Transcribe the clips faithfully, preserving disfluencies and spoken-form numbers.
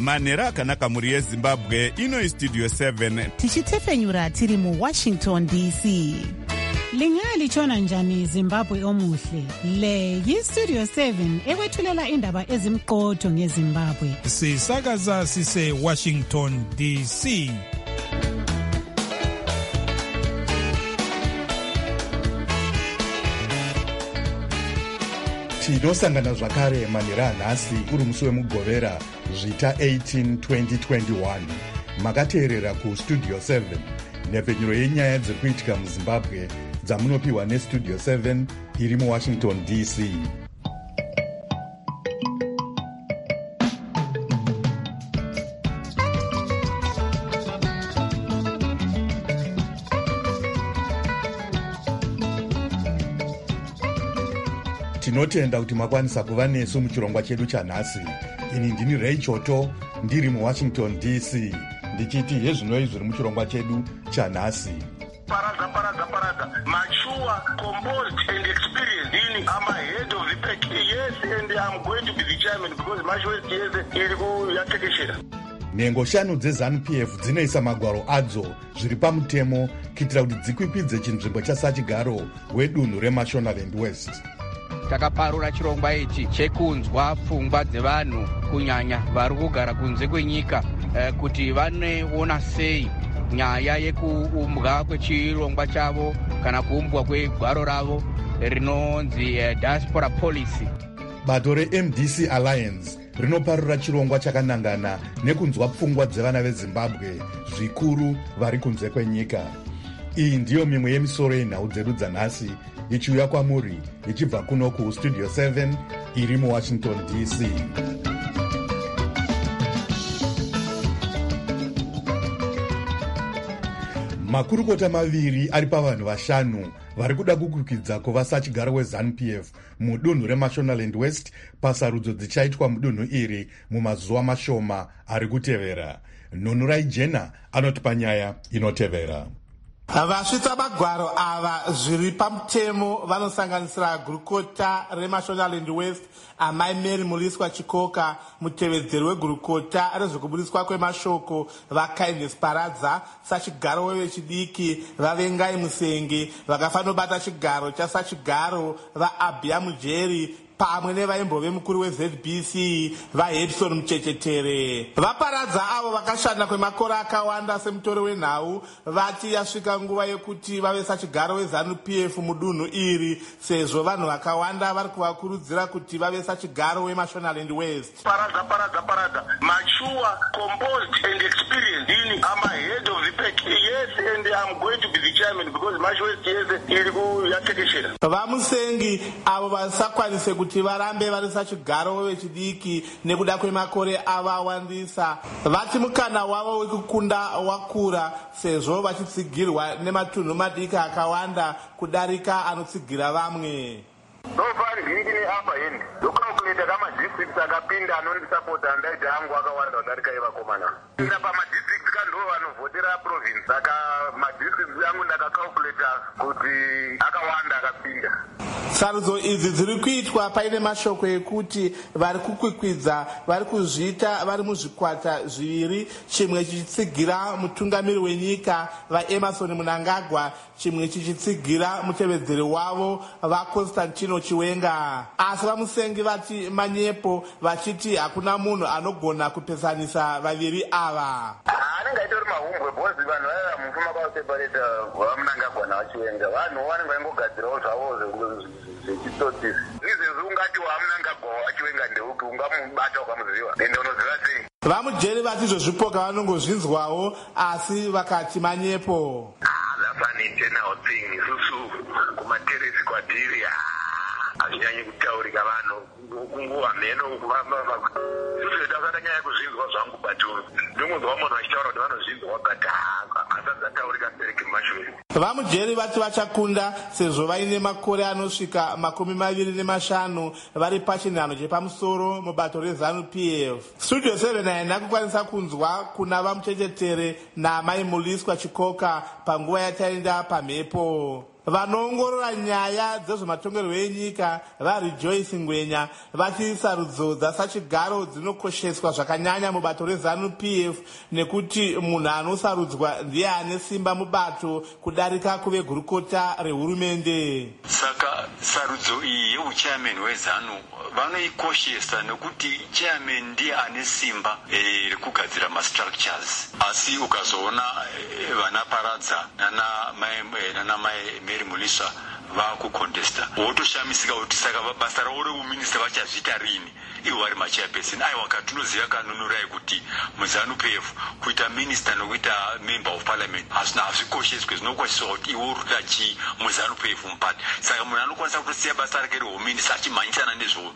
manhero akanaka mhuri yezimbabwe. Ino istudio seven tichitefenyura tiri muwashington D C. Lingalitshona njani Zimbabwe omuhle? Le yistudio seven ekwethulela indaba ezimqotho ngeZimbabwe. Sisakaza sise Washington D C. Tinosangana zvakare manhero anhasi uri musi wemugovera zvita eighteen twenty twenty-one. Makateerera kustudio seven, nhepfenyuro yenyaya dziri kuitika muzimbabwe dzamunopiwa nestudio seven iri muwashington D C. Tinotenda kuti makwanisa kuva nesu muchirongwa chedu chanhasi. Ini ndini Ray Choto ndiri muwashington D C ndichiti hezvinoi zviri muchirongwa chedu chanhasi. Paradza, paradza, paradza. Mature, composed and experienced. Dini, I'm a head of the pack. Yes, and I'm going to be the chairman because my choice is iri kuyatekeshera. Nhengo shanu dzeZANU P F dzinoisa magwaro adzo zviri pamutemo kuitira kuti dzikwikwidze chinzvimbo chasachigaro wedunhu reMashonaland West. Takaparura chirongwa ichi chekunzwa pfungwa dzevanhu kunyanya vari kugara kunze kwenyika eh, kuti vaneona sei nyaya yekuumbwa kwechirongwa chavo kana kuumbwa kwegwaro ravo rinonzi eh, diaspora policy. Bato reM D C Alliance rinoparura chirongwa chakanangana nekunzwa pfungwa dzevana veZimbabwe zvikuru vari kunze kwenyika. Iyi ndiyo mimwe yemisoro yenhau dzedu dzanhasi ichiuya kwamuri ichibva kuno kustudio seven iri muwashington D C. Makurukota maviri ari pavanhu vashanu vari kuda kukwikwidza kuva sachigaro weZANU P F mudunhu reMashonaland West pasarudzo dzichaitwa mudunhu iri mumazuva mashoma ari kutevera. Nhunurai Jena anotipa nyaya inotevera. Vasvitsa magwaro ava zviri pamutemo vanosanganisira gurukota reMashonaland West amai Mary Muliswa Chikoka, mutevedzeri wegurukota rezvekubudiswa kwemashoko vaKindness Paradza, sachigaro wevechidiki vaVengai Musenge, vakafanobata chigaro chasachigaro vaAbia Mujeri pamwe nevaimbove mukuru weZ B C vaHedson Muchechetere. Vaparadza avo vakashanda kwemakore akawanda semutori wenhau vati yasvika nguva yekuti vave sachigaro weZANU P F mudunhu iri sezvo vanhu vakawanda vari kuvakurudzira kuti vave sachigaro weMashonaland West. Paradza, paradza, paradza. Mature, composed and experienced. Dini, I'm a head of the pack. Yes, and I'm going to be the chairman because my choice is iri kuyatekeshera. VaMusengi avo vasakwanise kuti kuti varambe vari sachigaro wevechidiki nekuda kwemakore avawandisa vati mukana wavo wekukunda wakura sezvo vachitsigirwa nematunhu madiki akawanda kudarika anotsigira vamwe. Nofari ndingi neapa end ndokalkuleta kamadistrict akapinda anondisapota ndaiti hangu akawanda kudarika ivakomana ira pamadistrict kando vanovhotera province saka madistrict yangu ndakakalkuleta kuti akawanda akapinda. Sarudzo idzi dziri kuitwa paine mashoko ekuti vari kukwikwidza vari kuzviita vari muzvikwata zviviri, chimwe chichitsigira mutungamiri wenyika vaEmerson Mnangagwa, chimwe chichitsigira mutevedzeri wavo vaConstantino Chiwenga. Asi vaMusengi vati manyepo vachiti hakuna munhu anogona kupesanisa vaviri ava. Anenge aitori mahumbwe bhozi vanhu vaya mufuma kwausepareta vaMnangagwa naVachiwenga vanhu vanenge vaingogadzirawo zvavo zvechitsotisi. Izvezvi ungati waMnangagwa waVachiwenga ndeupi ungamubata ukamuziva ende unoziva sei? VaMujeri vati zvezvipoka vanongozvinzwawo asi vakati manyepo. That's an internal thing. Isusu kumateresi kwatiri hazvinyanyi kutaurika vanhu kunguva mheno isusu tasada nyaya yekuzvinzwa zvangu batu ndomunzwa munhu achitaura kuti vanozvinzwa wakati asati ataurika Derek Mashweri. Vamujeri vati vachakunda sezvo vaine makore anosvika makumi maviri nemashanu vari pachinhano chepamusoro mubato rezanu P F. Studio seven haina kukwanisa kunzwa kuna vamuchechetere naamai Muliswa Chikoka panguva yataenda pamhepo. Vanoongorora nyaya dzezvematongerwo enyika vaRejoice Ngwenya vati sarudzo dzasachigaro dzinokosheswa zvakanyanya mubato rezanu P F nekuti munhu anosarudzwa ndiye ane simba mubato kudarika kuve gurukota rehurumende. Saka sarudzo iyi yeuchairman wezanu vanoikoshesa nekuti chairman ndiye ane simba rekugadzira e, mastructures. Asi ukazoona e, vanaparadza nana mai nana mai Mary Muliswa vakucontesta wotoshamisika kuti saka basa ravo reuminista vachazviita rini ivo vari machairperson. Aiwa katinoziva kanonorai kuti muzanu P F kuita minister nokuita member of parliament hazvina hazvikosheswe, zvinokosheswa kuti iwo urikuda chii muzanu P F mupati. Saka munhu anokwanisa kutosiya basa rake reuminista achimhanyisana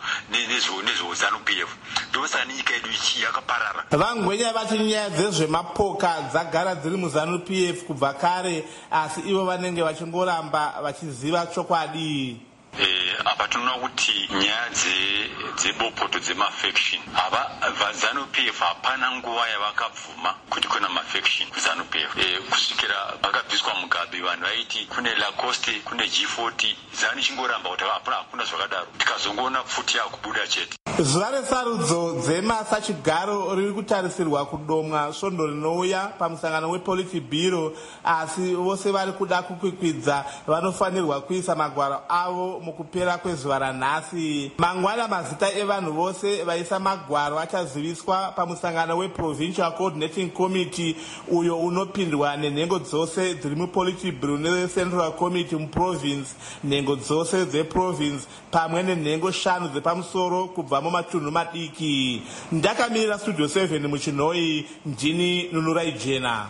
nezvezanu P F. Ndosaka nenyika yedu ichi yakaparara. Vangwenya vati nyaya dzezvemapoka dzagara dziri muzanu P F kubva kare, asi ivo vanenge vachingoramba vachiziva chokwadi. Eh, apa tinoona kuti nyaya dzebopoto dzemafaction ava vazanu P F hapana nguva yavakabvuma kuti kuna mafaction kuzanu P F. Eh, kusvikira vakabviswa Mugabe vanhu vaiti kune Lacoste kune G forty zanu chingoramba kuti hapana hakuna zvakadaro, tikazongoona pfuti yakubuda chete. Zuva resarudzo dzemasachigaro riri kutarisirwa kudomwa svondo rinouya pamusangano wePolitburo, asi vose vari kuda kukwikwidza vanofanirwa kuisa magwaro avo mukupera kwezuva ranhasi. Mangwana mazita evanhu vose vaisa magwaro achaziviswa pamusangano weProvincial Coordinating Committee uyo unopindwa nenhengo dzose dziri muPolitburo neCentral Committee muprovince, nhengo dzose dzeprovince pamwe nenhengo shanu dzepamusoro kubva mumatunhu madiki. Ndakamirira Studio seven muchinhoi, ndini Nunurai Jena.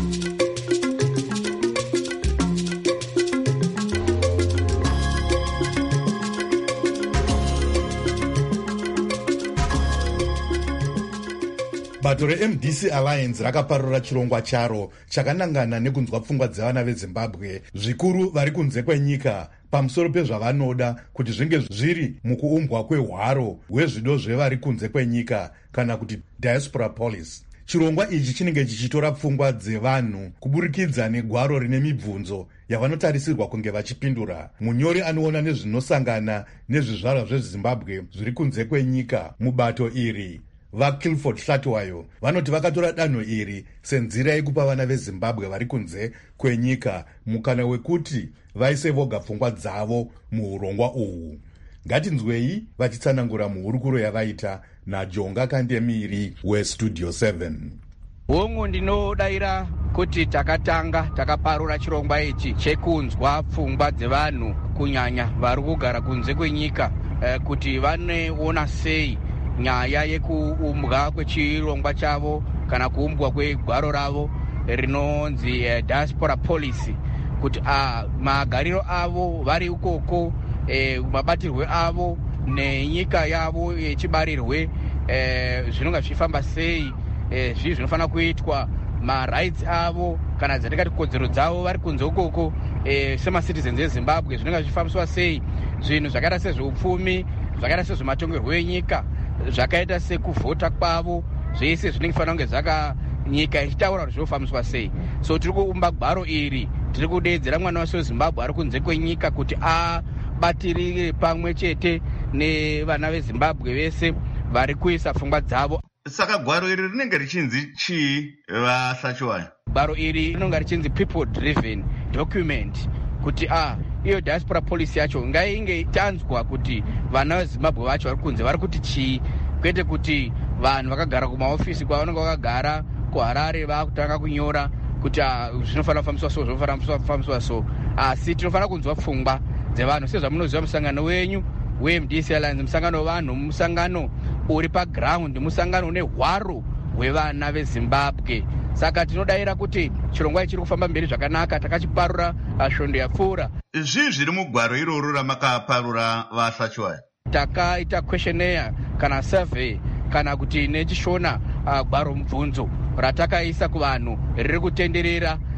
bato reM D C Alliance rakaparura chirongwa charo chakanangana nekunzwa pfungwa dzevana veZimbabwe zvikuru vari kunze kwenyika pamusoro pezvavanoda kuti zvinge zviri mukuumbwa kwehwaro hwezvido zvevari kunze kwenyika kana kuti diaspora policy. Chirongwa ichi chinenge chichitora pfungwa dzevanhu kuburikidza negwaro rine mibvunzo yavanotarisirwa kunge vachipindura. Munyori anoona nezvinosangana nezvizvarwa zveZimbabwe zviri kunze kwenyika mubato iri vaKilford Hlatwayo vanoti vakatora danho iri senzira yekupa vana veZimbabwe vari kunze kwenyika mukana wekuti vaise voga pfungwa dzavo muurongwa uhu. Ngatinzwei vachitsanangura muhurukuro yavaita naJonga Kandemiri weStudio seven. Hongu ndinodaira kuti takatanga takaparura chirongwa ichi chekunzwa pfungwa dzevanhu kunyanya vari kugara kunze kwenyika eh, kuti vanoona sei nyaya yekuumbwa kwechirongwa chavo kana kuumbwa kwegwaro ravo rinonzi eh, diaspora policy, kuti ah, magariro avo vari ikoko, eh, mabatirwe avo nenyika yavo yechibarirwe eh, zvinonga zvichifamba sei, eh, zvii zvinofanira kuitwa, marights avo kana dzatingati kodzero dzavo vari kunze ikoko eh, semacitizens eZimbabwe zvinonga zvichifambiswa sei, zvinhu zvakaita sezveupfumi, zvakaita sezvematongerwo enyika, zvakaita sekuvhota kwavo, zvese zvinenge fanira kunge zvaka nyika ichitaura kuti zvinofambiswa sei. So tiri kuumba gwaro iri, tiri kudedzera mwana wese weZimbabwe ari kunze kwenyika kuti abatirire pamwe chete nevana veZimbabwe vese vari kuisa pfungwa dzavo. Saka gwaro iri rinenge richinzi chii vaHlatwayo? Gwaro iri rinonga richinzi people driven document, kuti a iyo diaspora policy yacho ngainge tanzwa kuti vana veZimbabwe vacho vari kunze vari kuti chii, kwete kuti vanhu vakagara kumaofisi kwavanonga vakagara kuHarare vakutanga kunyora kuti zvinofanira kufambiswa so zvinofanira kufambiswa so. Asi tinofanira kunzwa pfungwa dzevanhu sezvamunoziva musangano wenyu weM D C Alliance, musangano wevanhu, musangano uri paground, musangano une hwaro hwevana veZimbabwe. Saka tinodaira kuti chirongwa ichi chiri kufamba mberi zvakanaka, takachiparura svondo yapfuura. Zvii zviri mugwaro iroro ramakaparura vaHlatwayo? Takaita questionnaire kana survey kana kuti nechishona uh, gwaro mubvunzo ratakaisa kuvanhu riri kutenderera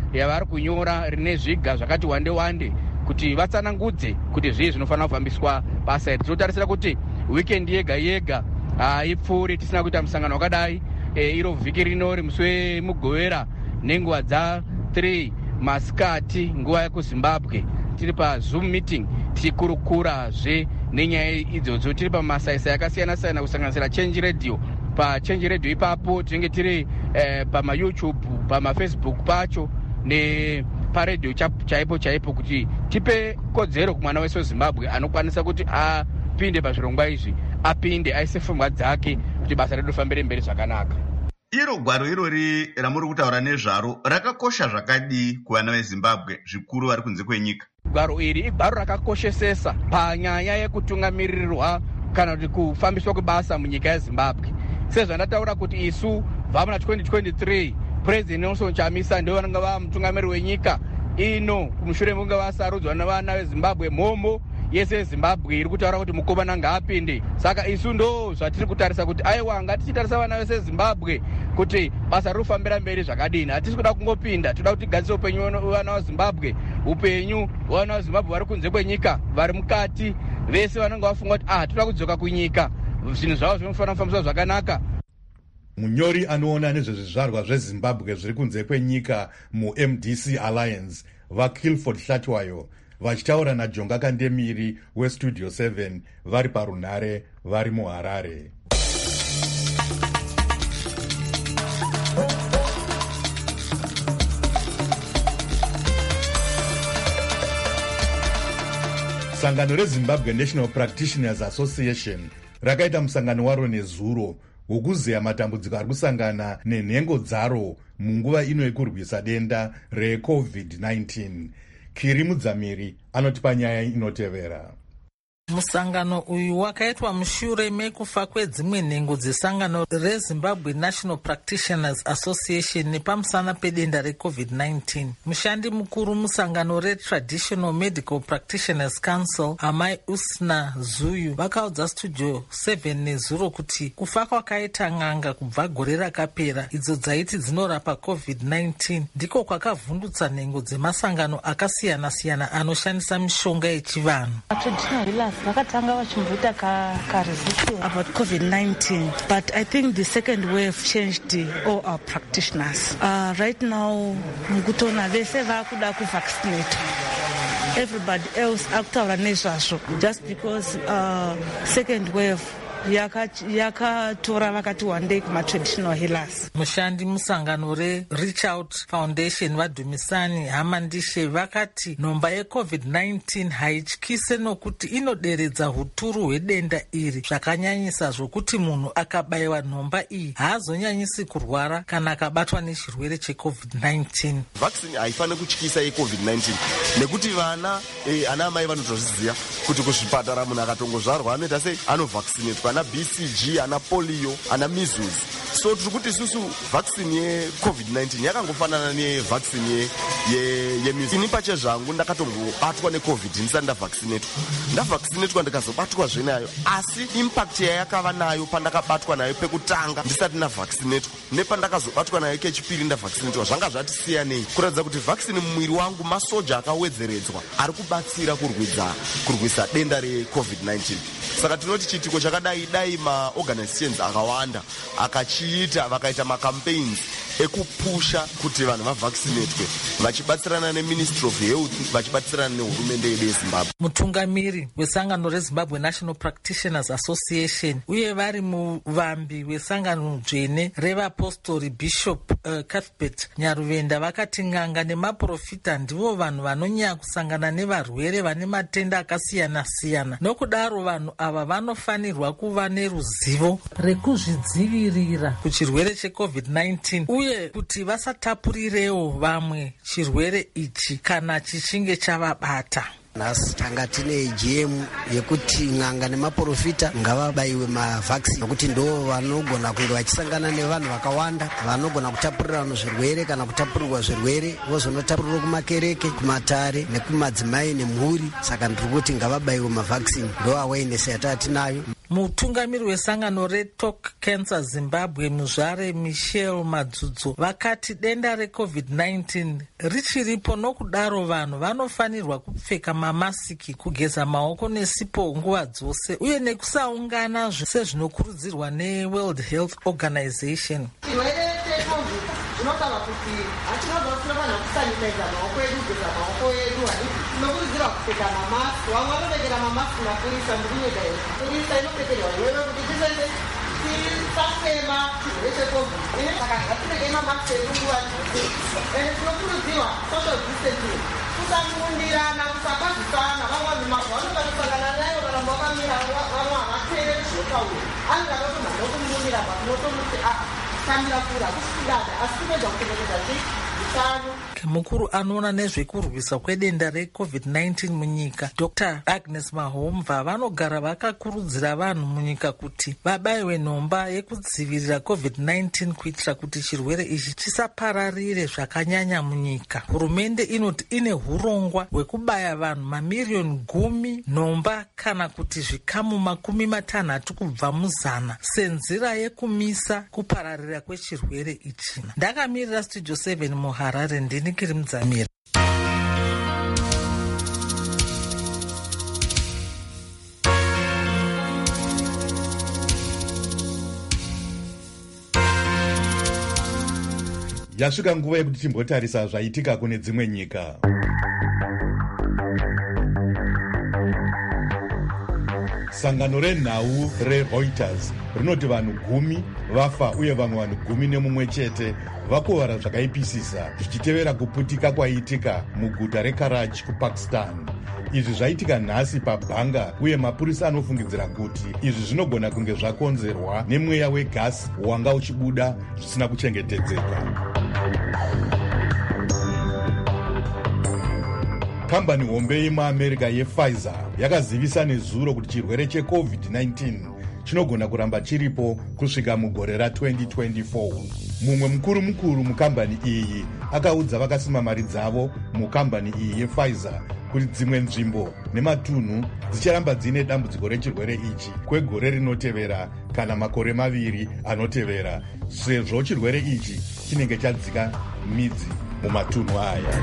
yavari kunyora rine zviga zvakati wande wande kuti vatsanangudze kuti zvii zvinofanira kufambiswa pasite. Tinotarisira kuti weekend yega yega haipfuuri tisina kuita musangano wakadai. E, iro vhiki rino rimusi wemugovera nenguva dza three masikati nguva yekuzimbabwe tiri pazoom meeting tichikurukurazve nenyaya idzodzo. Tiri pamasaisa akasiyana siyana kusanganisira Change Radio. PaChange Radio ipapo tinenge tiri eh, pamaYouTube, pamafacebook pacho neparedio chaipo chaipo kuti tipe kodzero kumwana wese weZimbabwe anokwanisa kuti apinde pazvirongwa izvi, apinde aise pfungwa dzake kuti basa redu rifambire mberi zvakanaka. Iro gwaro irori ramuri kutaura nezvaro rakakosha zvakadii kuvana veZimbabwe zvikuru vari kunze kwenyika? Gwaro iri igwaro rakakoshesesa panyaya yekutungamirirwa kana kuti kufambiswa kwebasa munyika yeZimbabwe. Sezvandataura kuti isu bva muna twenty twenty-three President Nelson Chamisa ndivo vanenge vava mutungamiri wenyika ino, kumushure munge vasarudzwa navana veZimbabwe. Mhomho yese yeZimbabwe iri kutaura kuti Mukobana ngaapinde. Saka isu ndo zvatiri kutarisa kuti aiwa ngatichitarisa vana vese veZimbabwe kuti basa riri kufambira mberi zvakadini. Hatisi kuda kungopinda, toda kuti tigadzise upenyu vana veZimbabwe, upenyu vana veZimbabwe vari kunze kwenyika, vari mukati vese vanenge vafunga kuti ah toda kudzoka kunyika, zvinhu zvavo zvinofanira kufambiswa zvakanaka. Munyori anoona nezvezvizvarwa zveZimbabwe zviri kunze kwenyika muM D C Alliance vaKilford Hlatwayo vachitaura naJonga Kandemiri weStudio seven vari parunhare vari muHarare. Sangano reZimbabwe National Practitioners Association rakaita musangano waro nezuro wokuzeya matambudziko ari kusangana nenhengo dzaro munguva ino yekurwisa denda reCovid nineteen. Kiri Mudzamiri anotipa nyaya inotevera. Musangano uyu wakaitwa mushure mekufa kwedzimwe nhengo dzesangano reZimbabwe National Practitioners Association nepamusana pedenda reCovid nineteen. Mushandi mukuru musangano reTraditional Medical Practitioners Council Amai Usna Zuyu vakaudza Studio seven nezuro kuti kufa kwakaita n'anga kubva gore rakapera idzo dzaiti dzinorapa COVID nineteen ndiko kwakavhundutsa nhengo dzemasangano akasiyana siyana anoshandisa mishonga yechivanhu. vakatanga vachimboita karesistance about COVID nineteen, but I think the second wave changed all our practitioners. Uh, right now mukutona vese vakuda kuvaccinate. Everybody else akutaura nezvazvo just because uh, second wave yakatora vakati wandei kumatraditional healers. Mushandi musangano reReach Out Foundation vaDhumisani Hamandishe vakati nhomba yeCovid nineteen haityise nokuti inoderedza huturu hwedenda iri zvakanyanyisa zvokuti munhu akabayiwa nhomba iyi haazonyanyisi kurwara kana akabatwa nechirwere cheCovid nineteen. Vaccine haifaniri kutyisa yeCovid nineteen nekuti vana eh, ana amai vanotozviziva kuti kuzvipatara munhu akatongozvarwa anoita sei anovaccinatwa ana B C G, ana polio, ana measles. So tiri kuti isusu vaccine yeCovid nineteen yakangofanana nevaccine ye, ye, ye measles. Ini pache zvangu ndakatongobatwa neCovid ndisati ndavaccinatwa. Ndavaccinatwa ndikazobatwa zvenayo, asi impact yayakava nayo pandakabatwa nayo pekutanga ndisati ndavaccinatwa nepandakazobatwa nayo kechipiri ndavaccinatwa zvanga zvati siyanei, kuratidza kuti vaccine mumwiri wangu masoja akawedzeredzwa ari kubatsira kurwidza kurwisa denda reCovid nineteen. Saka tinoti chitiko chakadai dai maorganizations akawanda akachiita vakaita macampaigns ekupusha kuti vanhu vavaccinatwe vachibatsirana neMinistry of Health vachibatsirana nehurumende yedu yeZimbabwe. Mutungamiri wesangano reZimbabwe National Practitioners Association uye vari muvambi wesangano dzvene revapostori Bishop uh, Cuthbert Nyaruvenda vakati n'anga nemaprofita ndivo vanhu vanonyanya kusangana nevarwere vane matenda akasiyana siyana. Nokudaro vanhu ava vanofanirwa kuva neruzivo rekuzvidzivirira kuchirwere cheCovid nineteen uye kuti vasatapurirewo vamwe chirwere ichi kana chichinge chavabata. Nhasi tanga tine G M yekuti n'anga nemaprofita ngavabayiwe mavhaccine nokuti ndo vanogona kunge vachisangana nevanhu vakawanda vanogona kutapurirana zvirwere kana kutapurirwa zvirwere vozonotapurirwa kumakereke, kumatare nekumadzimai nemhuri. Saka ndiri kuti ngavabayiwe mavhaccine, ndo awareness yatava tinayo. mutungamiri wesangano retalk cancer zimbabwe muzvare michel madzudzo vakati denda recovid nineteen richiripo, nokudaro vanhu vanofanirwa kupfeka mamasiki, kugeza maoko nesipo nguva dzose, uye nekusaungana sezvinokurudzirwa neworld health organization. Tinogara kuti hatinobva tinofana kusanitiza maoko edu, kugeza maoko edu, hadisi tinokurudzirwa kupfeka mamasiki. Vamwe vanopfekera mamasiki mapurisa, ndikunyika here purisa inopfekerwa iwewe kuti tisese tisafema chirwere checovid. Saka ngatipfekei mamasiki edu nguva dzose. Ende tinokurudzirwa social distancing, kusamundirana, kusakwazisana. Vamwe vanhu mazuva anotarisangana nayo kana vakamira vamwe havateereri zvinotaurwa, anogara kuti mhano kumundira patinotomuti a kambira kura kusikidada asi kupedza kuchengetedza chiutano. Mukuru anoona nezvekurwisa kwedenda recovid nineteen munyika, Dr Agnes Mahomva, vanogara vakakurudzira vanhu munyika kuti vabayiwe nhomba yekudzivirira covid nineteen kuitira kuti chirwere ichi chisapararire zvakanyanya munyika. Hurumende inoti ine urongwa hwekubaya vanhu mamiriyoni gumi nhomba kana kuti zvikamu makumi matanhatu kubva muzana senzira yekumisa kupararira kwechirwere ichi. Ndakamirira Studio seven muHarare, ndini Kiri Mudzamira. Yasvika nguva yekuti timbotarisa zvaitika kune dzimwe nyika. Sangano renhau reReuters rinoti vanhu gumi vafa uye vamwe vanhu gumi nemumwe chete vakuvara zvakaipisisa zvichitevera kuputika kwaitika muguta reKarachi kuPakistan. Izvi zvaitika nhasi paBhanga uye mapurisa anofungidzira kuti izvi zvinogona kunge zvakonzerwa nemweya wegasi wanga uchibuda zvisina kuchengetedzeka. Kambani hombe yemuAmerica yePfizer yakazivisa nezuro kuti chirwere checovid nineteen chinogona kuramba chiripo kusvika mugore ratwenty twenty-four. Mumwe mukuru mukuru mukambani iyi akaudza vakasima mari dzavo mukambani iyi yePfizer kuti dzimwe nzvimbo nematunhu dzicharamba dzine dambudziko rechirwere ichi kwegore rinotevera kana makore maviri anotevera, sezvo chirwere ichi chinenge chadzika midzi mumatunhu aya.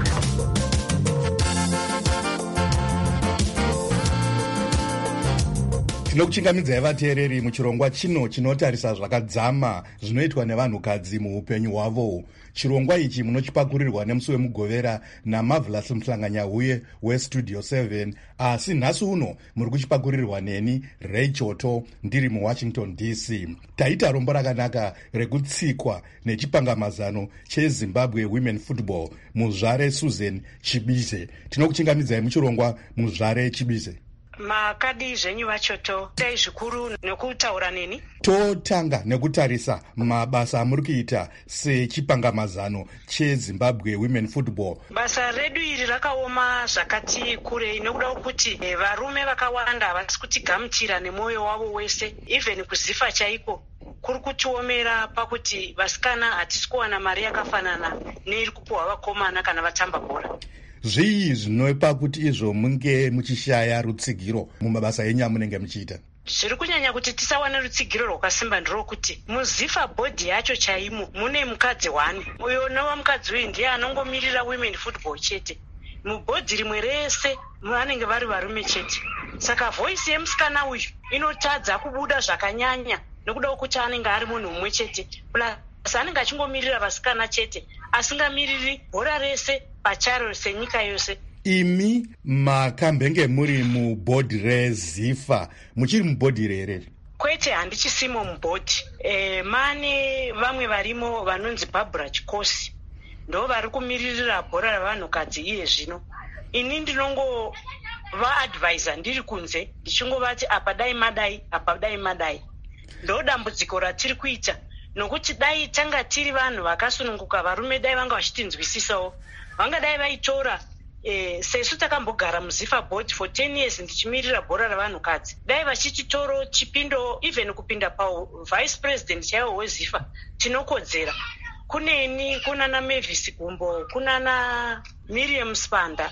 Tinokuchingamidzai vateereri muchirongwa chino chinotarisa zvakadzama zvinoitwa nevanhukadzi muupenyu hwavo. Chirongwa ichi munochipakurirwa nemusi wemugovera naMarvelous Mhlanganyahuye weStudio seven, asi nhasi uno muri kuchipakurirwa neni Ray Choto ndiri muWashington D C. Taita rombo rakanaka rekutsikwa nechipangamazano cheZimbabwe Women Football muzvare Susan Chibize. Tinokuchingamidzai muchirongwa muzvare Chibize. Makadi zvenyu vachoto dai zvikuru nekutaura neni. Totanga nekutarisa mabasa amuri kuita sechipangamazano cheZimbabwe Women Football. Basa redu iri rakaoma zvakati kurei nekuda kuti varume vakawanda havasi kutigamuchira nemwoyo wavo wese, even kuzifa chaiko kuri kutiomera pakuti vasikana hatisi kuwana mari yakafanana neiri kupuhwa vakomana kana vatamba bhora. Zvii zvinopa kuti izvo munge muchishaya rutsigiro mumabasa enyu amunenge muchiita? Zviri kunyanya kuti tisawane rutsigiro rwakasimba nderokuti muzifa bhodhi yacho chaimo mune mukadzi wani. Uyo nowa mukadzi uyu ndiye anongomirira women football chete. Mubhodhi rimwe rese vanenge vari varume chete. Saka voice yemusikana uyu inotadza kubuda zvakanyanya nekuda kuti anenge ari munhu mumwe chete. Plus anenge achingomirira vasikana chete, asingamiriri bhora rese pacharo senyika yose. Imi makambenge muri mubhodhi reZifa, muchiri mubhodhi rere? Kwete, handichisimo mubhodhi. E, mane vamwe varimo vanonzi Barbara Chikosi, ndo vari kumiririra bhora ravanhukadzi iye zvino. Ini ndinongo vaadvisor ndiri kunze ndichingovati apa dai madai apa dai madai. Ndo dambudziko ratiri kuita, nokuti dai tanga tiri vanhu vakasununguka, varume dai vanga vachitinzwisisawo, vangadai vaitora eh, sesu takambogara muZifa board for ten years ndichimirira bhora ravanhukadzi, dai vachititoro chipindo even kupinda pavice president chaiwo weZifa tinokodzera. Kuneni, kunana Mavis Gumbo, kunana Miriam Spanda,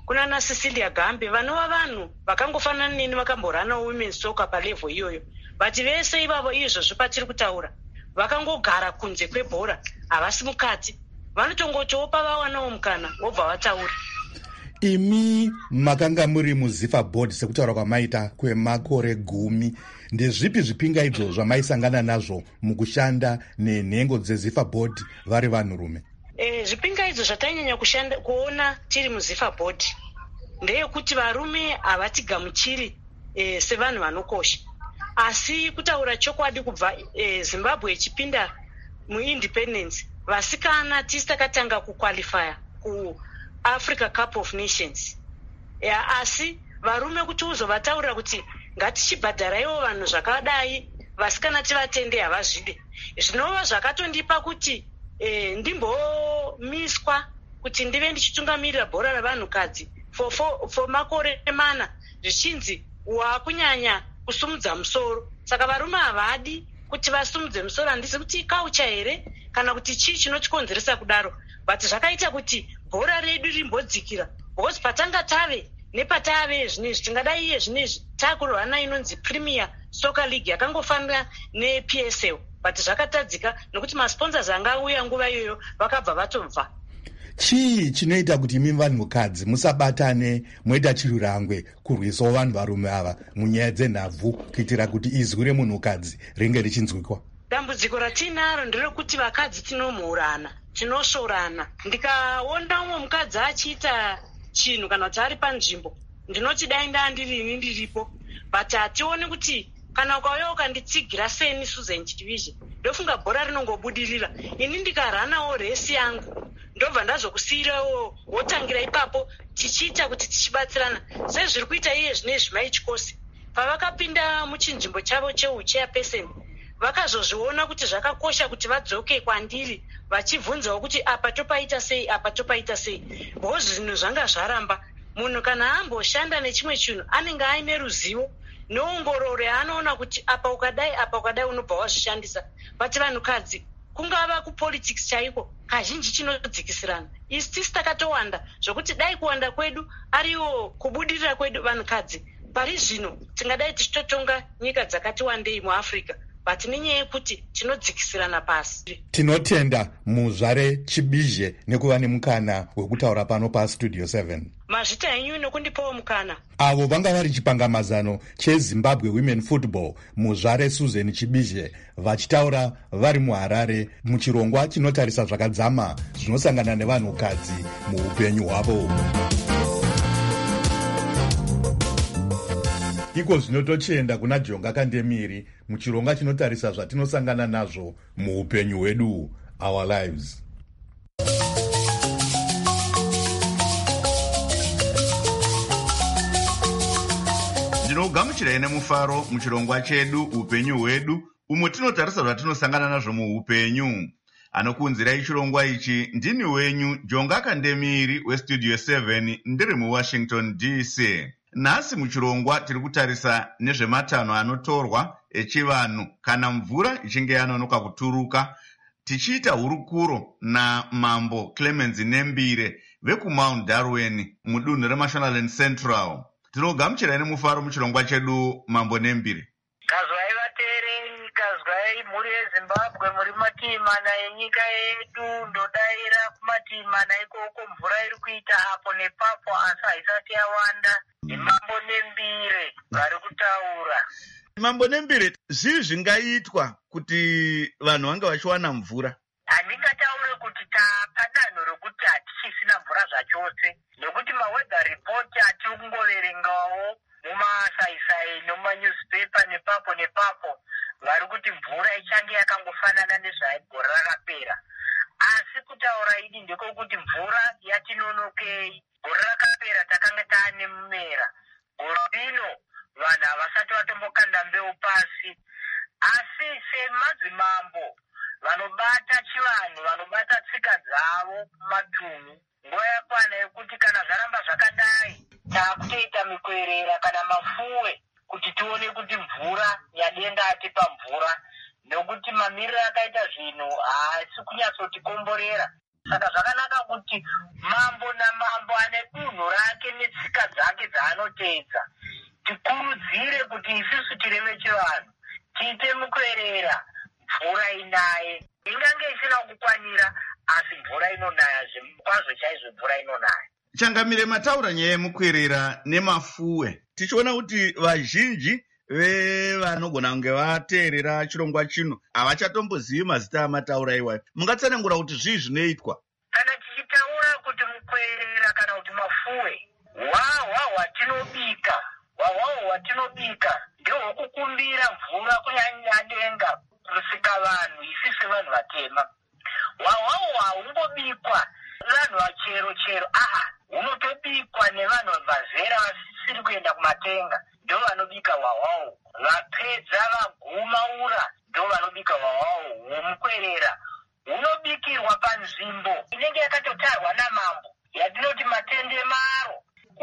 kuna na Cecilia Gambe vanova vanhu vakangofanana neni vakamborana women's soccer palevel iyoyo, but vese ivavo izvozvo patiri kutaura vakangogara kunze kwebhora, havasi mukati, vanotongotopa vawanawo mukana vobva vataura. Imi makanga muri muZIFA board sekutaura kwamaita kwemakore gumi, ndezvipi zvipingaidzo zvamaisangana nazvo mukushanda nenhengo dzeZIFA board vari vanhurume? E, zvipingaidzo zvatainyanya kushanda kuona tiri muZIFA board ndeyekuti varume havatigamuchiri e, sevanhu vanokosha, asi kutaura chokwadi kubva e, Zimbabwe ichipinda muindependence, vasikana tisi takatanga kuqualifya ku Africa Cup of Nations. Ya, asi varume kuti uzovataura kuti ngatichibhadharaiwo vanhu zvakadai, vasikana tivatende havazvide. Zvinova zvakatondipa kuti e, ndimbomiswa kuti ndive ndichitungamirira bhora ravanhukadzi for, for, for makore mana zvichinzi wakunyanya kusumudza musoro. Saka varume havadi kuti vasumudze musoro, handisi kuti ikaucha here kana kuti chii chinotikonzeresa kudaro, but zvakaita kuti bhora redu rimbodzikira, because patanga tave nepatave zvinezvi tingadai iye zvinezvi takurwana inonzi Premier Soccer League yakangofanira neP S L, but zvakatadzika nokuti masponsors anga auya nguva iyoyo vakabva vatobva. Chii chinoita kuti imi vanhukadzi musabatane moita chirurangwe kurwisawo vanhu varume ava munyaya dzenhabvu kuitira kuti izwi remunhukadzi ringe richinzwikwa? Dambudziko ratinaro nderekuti vakadzi tinomhurana, tinosvorana. Ndikaona umwe mukadzi achiita chinhu kana kuti ari panzvimbo, ndinoti dai ndaa ndirini ndiripo, but hationi kuti kana ukauya ukanditsigira seni Susan Chivizhe ndofunga bhora rinongobudirira. Ini ndikaranawo resi yangu ndobva ndazokusiyirawo wotangira ipapo tichiita kuti tichibatsirana. Sezviri kuita iye zvinezvi Mai Chikosi pavakapinda muchinzvimbo chavo cheuchairperson, vakazozviona kuti zvakakosha kuti vadzoke kwandiri vachibvunzawo kuti apa topaita sei, apa topaita sei. Because zvinhu zvanga zvaramba. Munhu kana amboshanda nechimwe chinhu anenge aine ruzivo noongororo yaanoona kuti apa ukadai apa ukadai unobva wazvishandisa. But vanhukadzi kungava kupolitics chaiko kazhinji chinodzikisirana. Isi tisi takatowanda zvokuti dai kuwanda kwedu ariwo kubudirira kwedu vanhukadzi, pari zvino tingadai tichitotonga nyika dzakati wandei muAfrica, but nenyaya yekuti tinodzikisirana pasi. Tinotenda muzvare Chibizhe nekuva nemukana wekutaura pano paStudio seven. Mazvita henyu nokundipawo mukana. Avo vanga vari chipangamazano cheZimbabwe Women Football, muzvare Susan Chibizhe vachitaura vari muHarare muchirongwa chinotarisa zvakadzama zvinosangana nevanhukadzi muupenyu hwavo. Iko zvinotochenda kuna Jonga Kandemiri muchirongwa chinotarisa zvatinosangana nazvo muupenyu hwedu, Our Lives. Ndinogamuchirai nemufaro muchirongwa chedu upenyu hwedu, umo tinotarisa zvatinosangana nazvo muupenyu. Anokunzirai chirongwa ichi ndini wenyu Jonga Kandemiri weStudio seven ndiri muWashington D C. Nhasi muchirongwa tiri kutarisa nezvematanho anotorwa echivanhu kana mvura ichinge yanonoka kuturuka, tichiita hurukuro naMambo Clemens Nembire vekuMount Darwin mudunhu reMashonaland Central. Tinogamuchirai nemufaro muchirongwa chedu, Mambo Nembire. Kazwai vateereri, kazwai mhuri yeZimbabwe, muri mativi mana enyika yedu. Ndodaira kumativi mana ikoko mvura iri kuita apo nepapo asi haisati yawanda. Mambo Nembire vari kutaura. Mambo Nembire, zvii zvingaitwa kuti vanhu vange vachiwana mvura? Handingataure kuti tapadanho rokuti hatichisina mvura zvachose, nokuti maweather report atiri kungoverengawo mumasaisai nomumanewspaper nepapo nepapo vari kuti mvura ichange yakangofanana nezvaigore rakapera. Asi kutaura idi ndekokuti mvura yatinonokei. Gore rakapera takanga taane mumera, gore rino vanhu havasati vatombokanda mbeu pasi. Asi semadzimambo vanobata chivanhu, vanobata tsika dzavo kumatunhu, nguva yakwana yekuti kana zvaramba zvakadai taakutoita mikwerera kana mafuwe kuti tione kuti mvura yadenga atipa mvura, nokuti mamiriro akaita zvinhu haasi kunyatsotikomborera. saka zvakanaka kuti mambo namambo ane dunhu rake netsika dzake dzaanoteedza tikurudzire kuti isusu tiri vechivanhu tiite mukwerera mvura inaye. Ingange isina kukwanira asi mvura inonaya kwazvo chaizvo mvura inonaya. Changamire mataura nyaya yemukwerera nemafuwe. Tichiona kuti vazhinji vevanogona kunge vateerera chirongwa chino havachatombozivi mazita amataura iwayo. Mungatsanangura kuti zvii zvinoitwa? Kana tichitaura kuti mukwerera kana kuti mafuwe, hwahwa hwatinobika hwahwaho hwatinobika ndehwokukumbira mvura kunyanya denga kusika vanhu isi sevanhu vatema. Hwahwaho hwaungobikwa vanhu vachero chero, aha, hunotobikwa nevanhu vazera vasisiri kuenda kumatenga, ndo vanobika hwahwaho. Vapedza vagumaura ndo vanobika hwahwaho hwomukwerera. Hunobikirwa panzvimbo inenge yakatotarwa namambo yatinoti matendemaro,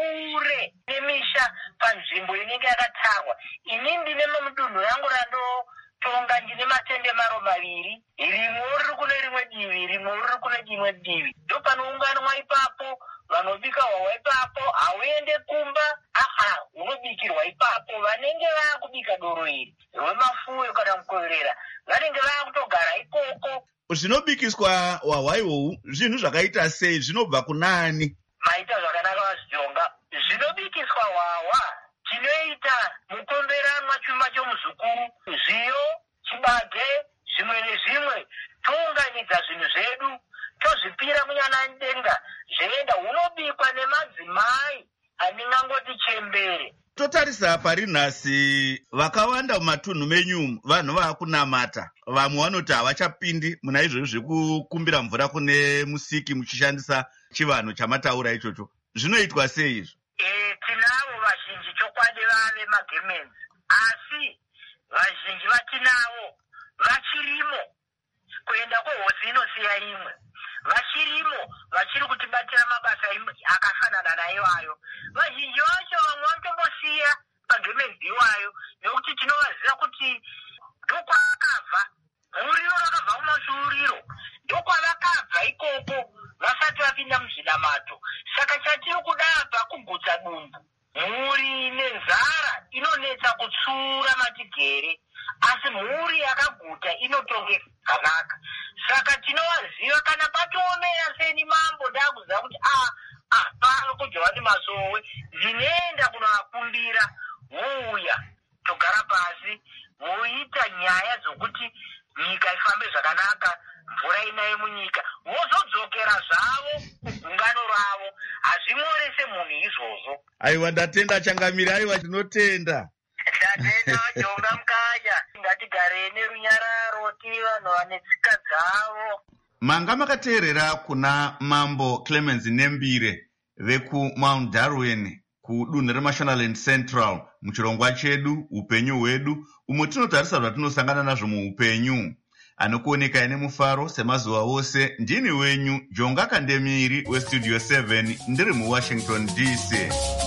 kure nemisha panzvimbo inenge yakatarwa. Ini ndine mudunhu rangu randotonga ndine matendemaro maviri, rimwe riri kune rimwe divi, rimwe riri kune rimwe divi. Ndo panounganwa ipapo, vanobika hwahwa ipapo, hauende kumba, aha, hunobikirwa ipapo. Vanenge vaakubika doro iri rwemafuwe kana mukwerera vanenge vaakutogara ikoko. Zvinobikiswa hwahwa ihwohwu zvinhu zvakaita sei? Zvinobva kunani? Maita zvakanaka vazvijonga. Zvinobikiswa hwahwa tinoita mukomberanwa chuma chomuzukuru, zviyo, chibage, zvimwe nezvimwe. Tounganidza zvinhu zvedu tozvipira munyana denga zvoenda. Hunobikwa nemadzimai anengangoti chembere. Totarisa pari nhasi vakawanda mumatunhu menyu vanhu vaakunamata. Vamwe vanoti havachapindi muna izvozvo zvekukumbira mvura kune musiki muchishandisa chivanhu chamataura ichocho. Zvinoitwa sei izvo? E, tinavo vazhinji chokwadi vave magemenzi, asi vazhinji vatinavo vachirimo. Kuenda kwehosi inosiya imwe. Vachirimo vachiri kutibatira mabasa akafanana naiwayo. Vazhinji vacho vamwe vanotombosiya magemenzi iwayo nekuti tinovaziva kuti ndokwavakabva. Muriro rakabva kumashuuriro, ndokwavakabva ikoko vasati vapinda muzvinamato. Saka chatiri kuda apa kugutsa dumbu. Mhuri nenzara inonetsa kutsura matigere, asi mhuri yakaguta inotonge zvakanaka. Saka tinovaziva kana patoomera seni mambo ndakuziva kuti ah, ah, pano kuJohani Masowe ndinoenda kunovakumbira. Vouya togara pasi voita nyaya dzokuti nyika ifambe zvakanaka, mvura inaye munyika, vozodzokera zvavo gungano ravo. Hazvimorese munhu izvozvo. Aiwa, ndatenda Changamire, aiwa tinotenda. Ndatenda vajonga mukanya. Ngatigare nerunyararo tii vanhu vane tsika dzavo. Manga makateerera kuna Mambo Clemens Nembire vekuMount Darwin kudunhu reMashonaland Central muchirongwa chedu upenyu hwedu, umwe tinotarisa zvatinosangana nazvo muupenyu. Anokuoneka ine mufaro semazuva ose. Ndini wenyu Jonga Kandemiri weStudio seven ndiri muWashington D C.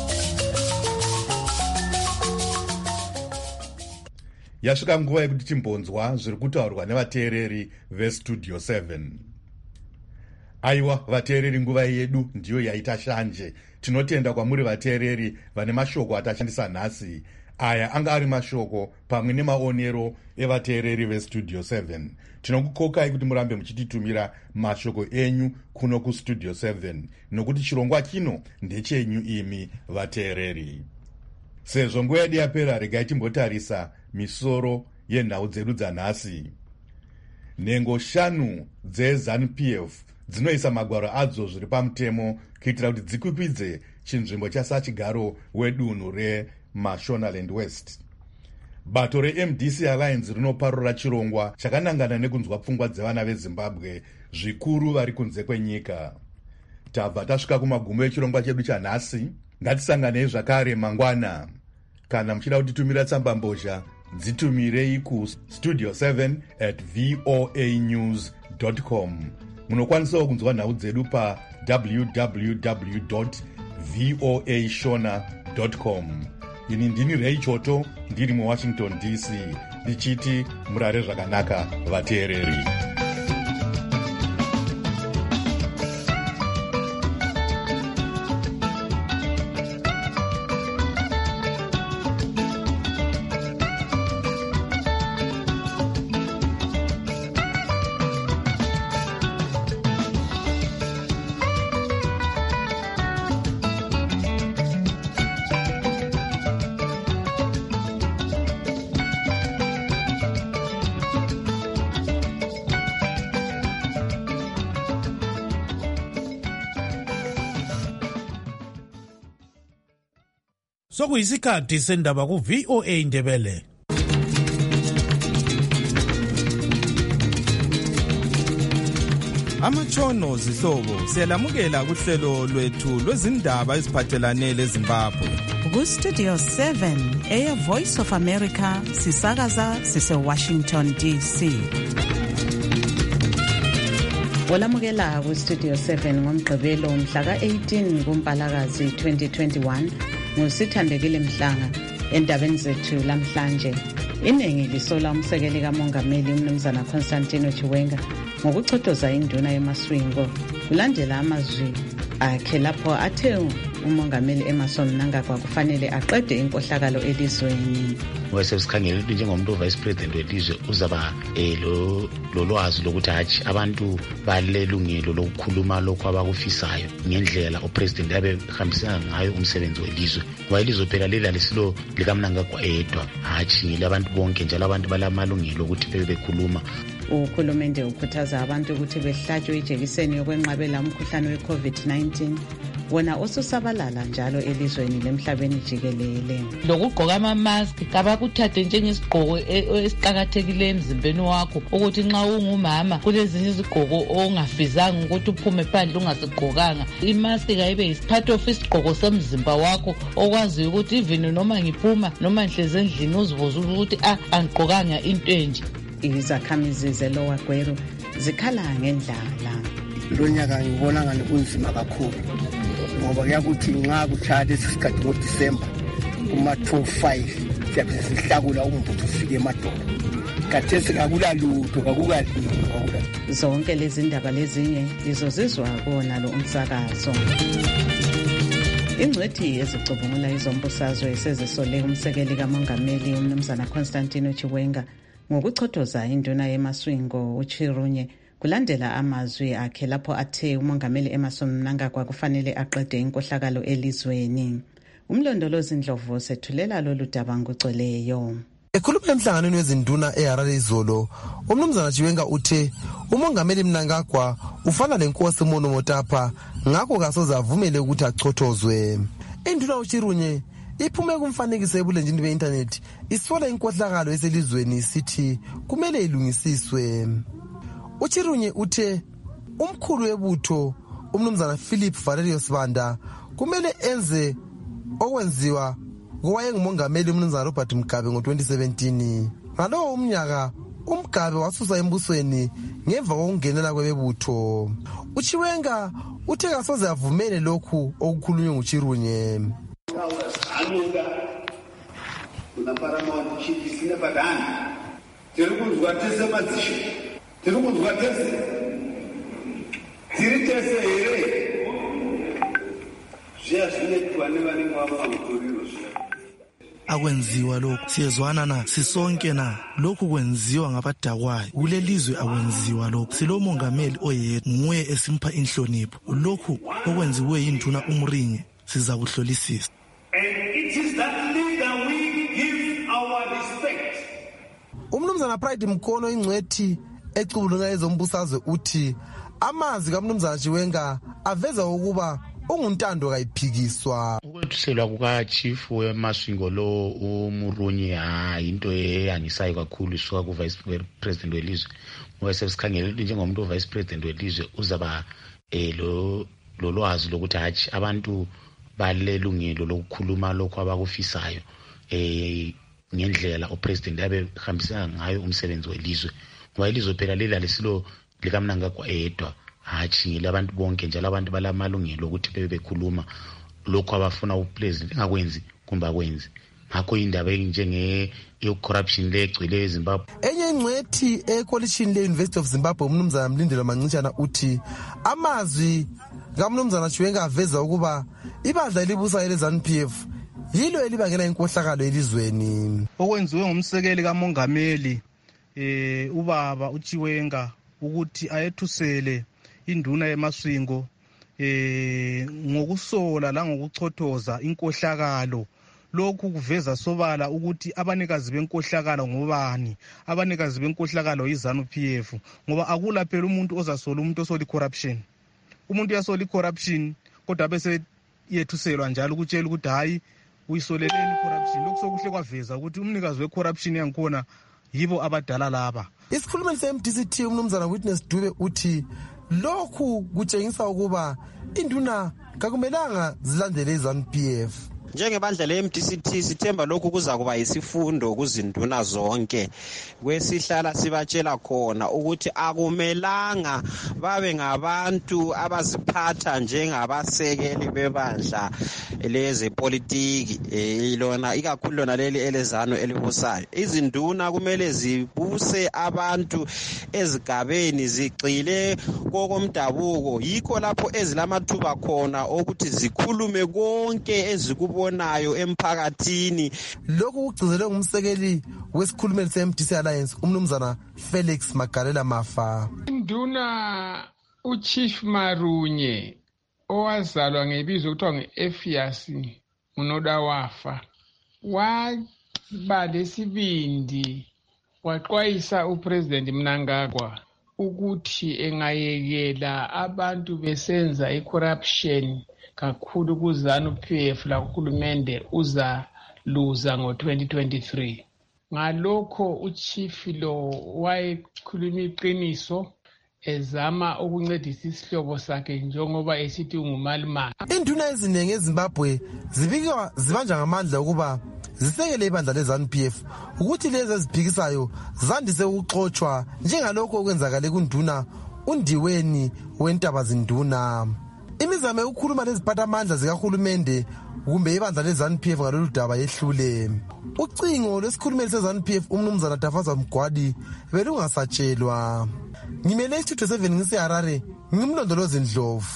Yasvika nguva yekuti timbonzwa zviri kutaurwa nevateereri veStudio seven. Aiwa vateereri, nguva yedu ndiyo yaita shanje. Tinotenda kwamuri vateereri vane mashoko atashandisa nhasi. Aya anga ari mashoko pamwe nemaonero evateereri veStudio seven. Tinokukokai kuti murambe muchititumira mashoko enyu kuno kuStudio seven, nokuti chirongwa kino ndechenyu imi vateereri. Sezvo nguva yedu yapera, regai timbotarisa misoro yenhau dzedu dzanhasi. Nhengo shanu dzeZANU-P F dzinoisa magwaro adzo zviri pamutemo kuitira kuti dzikwikwidze chinzvimbo chasachigaro wedunhu reMashonaland West. Bato reM D C Alliance rinoparura chirongwa chakanangana nekunzwa pfungwa dzevana veZimbabwe, zvikuru vari kunze kwenyika. Tabva tasvika kumagumo echirongwa chedu chanhasi. Ngatisanganei zvakare mangwana. Kana muchida kutitumira tsamba mbozha, dzitumirei kustudio seven at voa news dot com. Munokwanisawo kunzwa nhau dzedu pa w w w dot voa shona dot com. Ini ndini Ray Choto ndiri muWashington D C ndichiti murare zvakanaka vateereri. sokuyisikhathi sendaba ku-V O A Ndebele. Amatshono zihlobo siyalamukela kuhlelo lwethu lwezindaba eziphathelane leZimbabwe. Ku-Studio seven, Air Voice of America, sisakaza sise-Washington D C. Olamukela ku-Studio seven ngomgqibelo mhla ka-eighteen kuMpalakazi twenty twenty-one ngusithandekile Mhlanga. Endabeni zethu lamhlanje, iningi lisola umsekeli kamongameli umnumzana Constantino Chiwenga ngokuchothoza induna yemaswingo kulandela amazwi akhe lapho athe umongameli Emmerson Mnangagwa kufanele aqede inkohlakalo elizweni. Wesesikhangele ukuthi njengomuntu ovice president welizwe uzaba eh lo lolwazi lokuthi hathi abantu balelungelo lokukhuluma lokho abakufisayo ngendlela upresident yabe hambisana ngayo umsebenzi welizwe. Ngoba ilizwe phela lela lesilo likaMnangagwa edwa hathi ngelabantu bonke njalo abantu balamalungelo ukuthi bebe bekhuluma. Uhulumende ukhuthaza abantu ukuthi behlatshwe ijekiseni yokwenqabela umkhuhlane we-COVID nineteen wona osusabalala njalo elizweni lemhlabeni jikelele. Lokugqoka ama-mask kabakuthathe njengesigqoko esiqakathekileyo emzimbeni wakho ukuthi nxa ungumama kulezinye izigqoko ongafizanga ukuthi uphume phandle ungasigqokanga. I-mask kayibe yisiphathi of isigqoko semzimba wakho okwaziyo ukuthi even noma ngiphuma noma ngihlezi endlini uzibuza ukuthi ah angigqokanga into enje. Izakhamizi zeLower Gweru zikhala ngendlala. Lo nyaka ngibona ngani kunzima kakhulu ngoba kuyakuthi nxa kuthaya lesi sikhathi ngoDisemba kuma two five siyabe sihlakula umbutho ufike emadolo. Kathesi kakula lutho kakukalini. Zonke lezi ndaba lezinye lizozizwa kona lo umsakazo. Ingcwethi ezicubungula izombusazwe esezisole umsekeli kamongameli umnumzana Constantino Chiwenga ngokuchothoza induna yemaswingo uChirunye kulandela amazwi akhe lapho athe umongameli Emmerson Mnangagwa kufanele aqede inkohlakalo elizweni. Umlondolozi Ndlovu sethulela lolu daba ngocweleyo. Ekhuluma emhlanganweni wezinduna eHarare izolo, umnumzana Chiwenga uthe umongameli Mnangagwa ufana lenkosi Mono Motapa ngakho kasoze avumele ukuthi achothozwe. Induna uChirunye iphume kumfanekiso ebulenjini be-internet isola inkohlakalo eselizweni sithi kumele ilungisiswe. uChirunye uthe umkhulu webutho umnumzana Philip Valerio Sibanda kumele enze okwenziwa ngowayengumongameli umnumzana Robert Mugabe ngo-twenty seventeen. Ngalowo umnyaka uMgabe wasusa embusweni ngemva kokungenela kwebutho. uChiwenga uthe kasoze avumele lokhu okukhulunywe nguChirunye. Anuga kuna paramount chief sine badani terukuzwa tese madzisho terukuzwa tese tiri tese here zviya zvinoitwa nevanenge vamamutoriro zviya akwenziwa lokhu siyezwana na sisonke na lokhu kwenziwa ngabadakwayo kulelizwe akwenziwa lokhu silomongameli oyedwa nguye esimpha inhlonipho lokhu okwenziwe yinduna uMringi siza kuhlolisisa. Umnumzana Pride Mkono ingcwethi ecubulunga ezombusazwe uthi amazi kaMnumzana Chiwenga aveza ukuba unguntando kayiphikiswa. Ukwethuselwa kukachief wemaswingo lo uMurunyi hayi into eyangisayo kakhulu isuka kuvice president welizwe. Ngoba sesikhangele ukuthi njengomuntu ovice president welizwe uzaba eh lo lolwazi lokuthi hathi abantu balelungelo lokukhuluma lokho abakufisayo eh ngendlela upresident yabe hambisana ngayo umsebenzi welizwe. Ngoba ilizwe phela lela lesilo likaMnangagwa edwa hathi ngelabantu bonke njalo abantu balamalungelo ukuthi bebe bekhuluma lokho abafuna upresident engakwenzi kumbe akwenzi. Ngakho indaba enjenge corruption legcwele eZimbabwe. Enye ingcwethi ekolishini le-University of Zimbabwe umnumzana Mlindelo Mancitshana uthi amazwi kaMnumzana Chiwenga aveza ukuba ibandla elibusayo leZANU P F yilo elibangela inkohlakalo elizweni. Okwenziwe ngumsekeli kamongameli eh ubaba uChiwenga ukuthi ayethusele induna yemaswingo eh ngokusola la ngokuchothoza inkohlakalo. Lokhu kuveza sobala ukuthi abanikazi benkohlakalo ngobani, abanikazi benkohlakalo yiZANU P F ngoba akula phela umuntu ozasola umuntu osoli corruption. Umuntu yasoli corruption kodwa bese yethuselwa njalo ukutshela ukuthi hayi uyisoleleni corruption. Lokho sokuhle kwaveza ukuthi umnikazi we-corruption yangikhona yibo abadala laba. Isikhulumeli se-M D C T umnumzana Witness Dube uthi lokhu kutshengisa ukuba induna kakumelanga zilandele i-ZANU P F. Njengebandla le-M D C T sithemba lokhu kuza kuba yisifundo kuzinduna zonke. Kwesihlala sibatshela khona ukuthi akumelanga babe ngabantu abaziphatha njengabasekeli bebandla lezepolitiki ilona ikakhulu lona leli elezano elibusayo. Izinduna kumele zibuse abantu ezigabeni zigxile kokomdabuko, yikho lapho ezilamathuba khona ukuthi zikhulume konke ezikubo bonayo emphakathini. Lokhu kugcizelwe ngumsekeli wesikhulumeli se-M D C Alliance umnumzana Felix Magalela Mafa. Induna uChief Marunye owazalwa ngebizo kuthiwa nge-Ephias unoda wafa, waba lesibindi waxwayisa uPresident Mnangagwa ukuthi engayekela abantu besenza i-corruption kakhulu kuZANU P F la uhulumende uza luza ngo twenty twenty-three. Ngalokho uchief lo wayekhuluma iqiniso ezama ukuncedisa isihlobo sakhe njengoba esithi ungumalimali. Induna eziningi eZimbabwe zibikwa zibanja ngamandla ukuba zisekele ibandla leZANU P F ukuthi lezi eziphikisayo zandise ukuxoxwa njengalokho okwenzakala kunduna undiweni wentaba zinduna. Imizamo yokukhuluma leziphathamandla zikahulumende kumbe ibandla leZANU P F ngalolu daba yehlule. Ucingo lwesikhulumeli seZANU P F umnumzana Tafaza Mgwadi belungasatshelwa. Ngimele isithuthwe seven ngise-Harare, ngimlondolozi Ndlovu.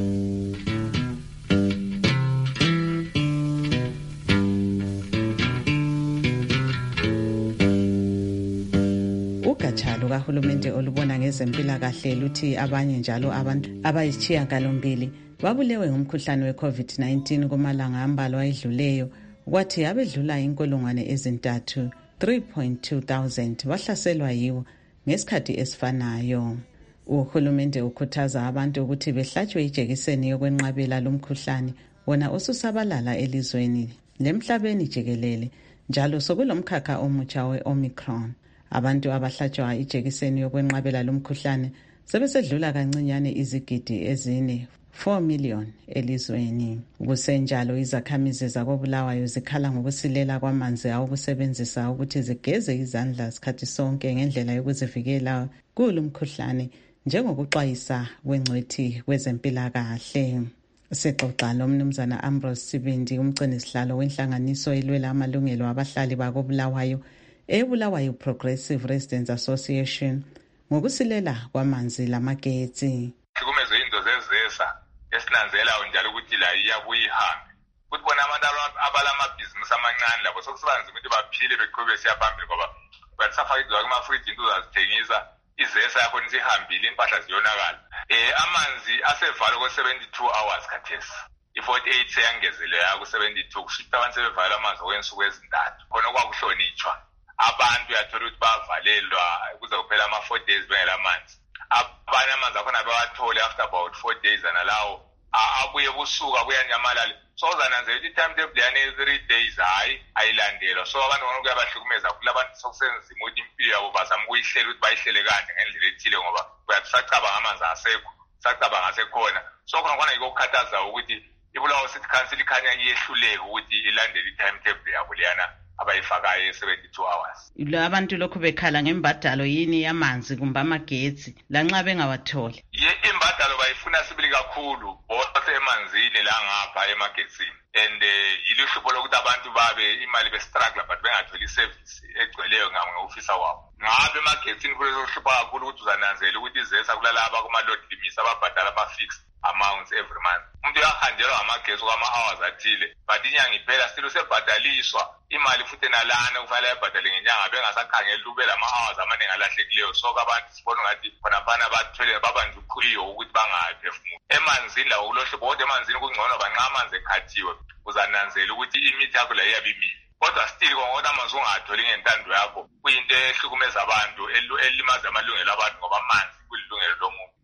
Ugatsha lukahulumende olubona ngezempilakahle luthi abanye njalo abantu abayisishiyagalombili babulewe ngumkhuhlane we-COVID nineteen kumalanga ambalwa ayedluleyo, kwathi abedlula inkulungwane ezintathu three point two thousand bahlaselwa yiwo ngesikhathi esifanayo. Uhulumende ukhuthaza abantu ukuthi behlatshwe ijekiseni yokwenqabela lumkhuhlane wona osusabalala elizweni lemhlabeni jikelele, njalo sokulomkhakha omutsha we-Omicron. Abantu abahlatshwa ijekiseni yokwenqabela lumkhuhlane sebesedlula kancinyane izigidi ezine four million elizweni. Kusenjalo izakhamizi zakoBulawayo zikhala ngokusilela kwamanzi awokusebenzisa ukuthi zigeze izandla sikhathi sonke ngendlela yokuzivikela kulo mkhuhlane njengokuxwayisa wengcwethi kwezempilakahle. Sixoxa nomnumzana Ambrose Sibindi, umgcinisihlalo wenhlanganiso elwela amalungelo abahlali bakoBulawayo eBulawayo Progressive Residents Association ngokusilela kwamanzi lamagetsi. Sikumezwe into zezesa esinanzelayo njalo ukuthi la iyabuye ihambe. Kuthi bona abantu abalamabhizinisi amancane labo sokusebenza ukuthi baphile beqhubeke siya phambili ngoba batsafaka idwa kuma-fridge into zazithengisa izesa yakho nisihambile impahla ziyonakala. Eh amanzi asevalo ko seventy-two hours khathesi. I-forty-eight seyangezelelwa ku seventy-two kushuthi abantu sebevala amanzi okwensuku ezintathu. Khona kwakuhlonitshwa. Abantu yathola ukuthi bavalelwa kuze kuphela ama-four days bengela amanzi. Abanye amanzi akhona bawathole after about four days analawo abuye busuka kuyanyamalala. So uzananzela ukuthi timetable yani three days hayi ayilandelwa. So abantu kuyabahlukumeza kula abantu sokusenzima ukuthi impilo yabo bazama ukuyihlela ukuthi bayihlele kahle ngendlela ethile ngoba uyasacabanga amanzi asekho, sacabanga asekhona. So khona khona yikukhathaza ukuthi iBulawayo City Council ikhanya iyehluleke ukuthi ilandele i-timetable yabo leyana abayifakayo seventy-two hours. Lo abantu lokhu bekhala ngembadalo yini yamanzi kumbe amagetsi lanxa bengawatholi. Ye imbadalo bayifuna sibili kakhulu bonke emanzini la ngapha emagetsini. And iluhlupho lokuthi abantu babe imali be-struggle but bengatholi i-service egcweleyo ngofisa wabo. Ngabe emagetsini kulezo hlupho kakhulu ukuthi uzananzela ukuthi izesa kulalaba kuma-load limits ababhadala ama-fixed amounts every month. Umuntu uyahanjelwa ngamagetsi kwama-hours athile but inyanga iphela still usebhadaliswa imali futhi nalana kufanele ayibhadale ngenyanga bengasakhangela ube lama-hours amaningi alahlekileyo. So abantu sibona ngathi khonaphana bathwele babanje ukhuliyo ukuthi bangaphefumuli. Emanzini lawo kulohlupho kodwa emanzini kungcono banxa amanzi ekhathiwe uzananzela ukuthi imithi yakho la iyabimile. Kodwa still kongoda amanzi ungatholi ngentando yakho kuyinto ehlukumeza abantu elimaza amalungelo abantu ngoba amanzi kulilungelo lomuntu.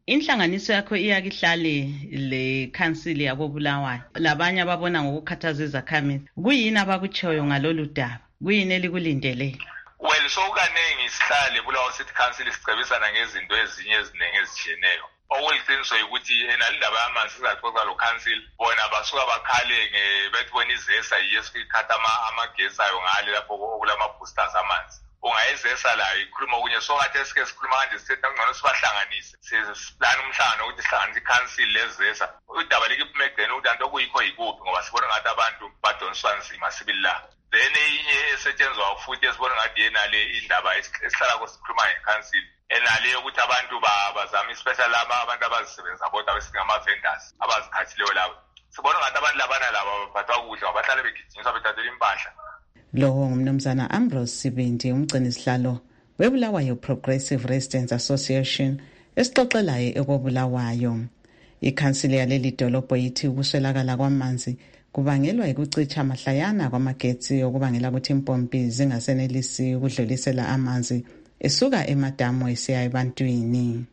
inhlanganiso yakho iyakihlale le council yabo Bulawayo labanye ababona ngokukhathaza izakhamizi kuyini abakutshoyo ngalolu daba kuyini elikulindele? Well, so kaningi isihlale Bulawayo City Council sicebisana ngezinto ezinye eziningi ezitshiyeneyo. Okuliqiniso ukuthi enalindaba yamanzi sizaxoxa lo council bona basuka bakhale bethi wena izesa yiyesu ikhatha amagesi ayo ngale lapho okulama boosters amanzi. Ungayezesa la ikhuluma kunye so ngathi esike sikhuluma kanje sithi ngcono sibahlanganise siplan umhlangano ukuthi sihlanganise i-council lezesa udaba likupmegdeni ukuthi anto kuyikho yikuphi ngoba sibona ngathi abantu badonswa nzima sibili la. Then enye esetshenzwa futhi esibona ngathi yena le indaba esihlala kusikhuluma nge-council enale ukuthi abantu bazama especially laba abantu abazisebenza bodwa besingama vendors abazikhathileyo labo. Sibona ngathi abantu labana laba bathwa kudla abahlale begijinyiswa bethathela impahla. Lowo ngumnumzana Ambrose Sibindi umgcini sihlalo weBulawayo Progressive Residents Association esixoxelayo ekobulawayo. Ikhansili yaleli dolobho yithi ukuswelakala kwamanzi kubangelwa ukucicha amahlayana kwamagetsi okubangela ukuthi impompi zingasenelisi ukudlulisela amanzi esuka emadamu esiya ebantwini.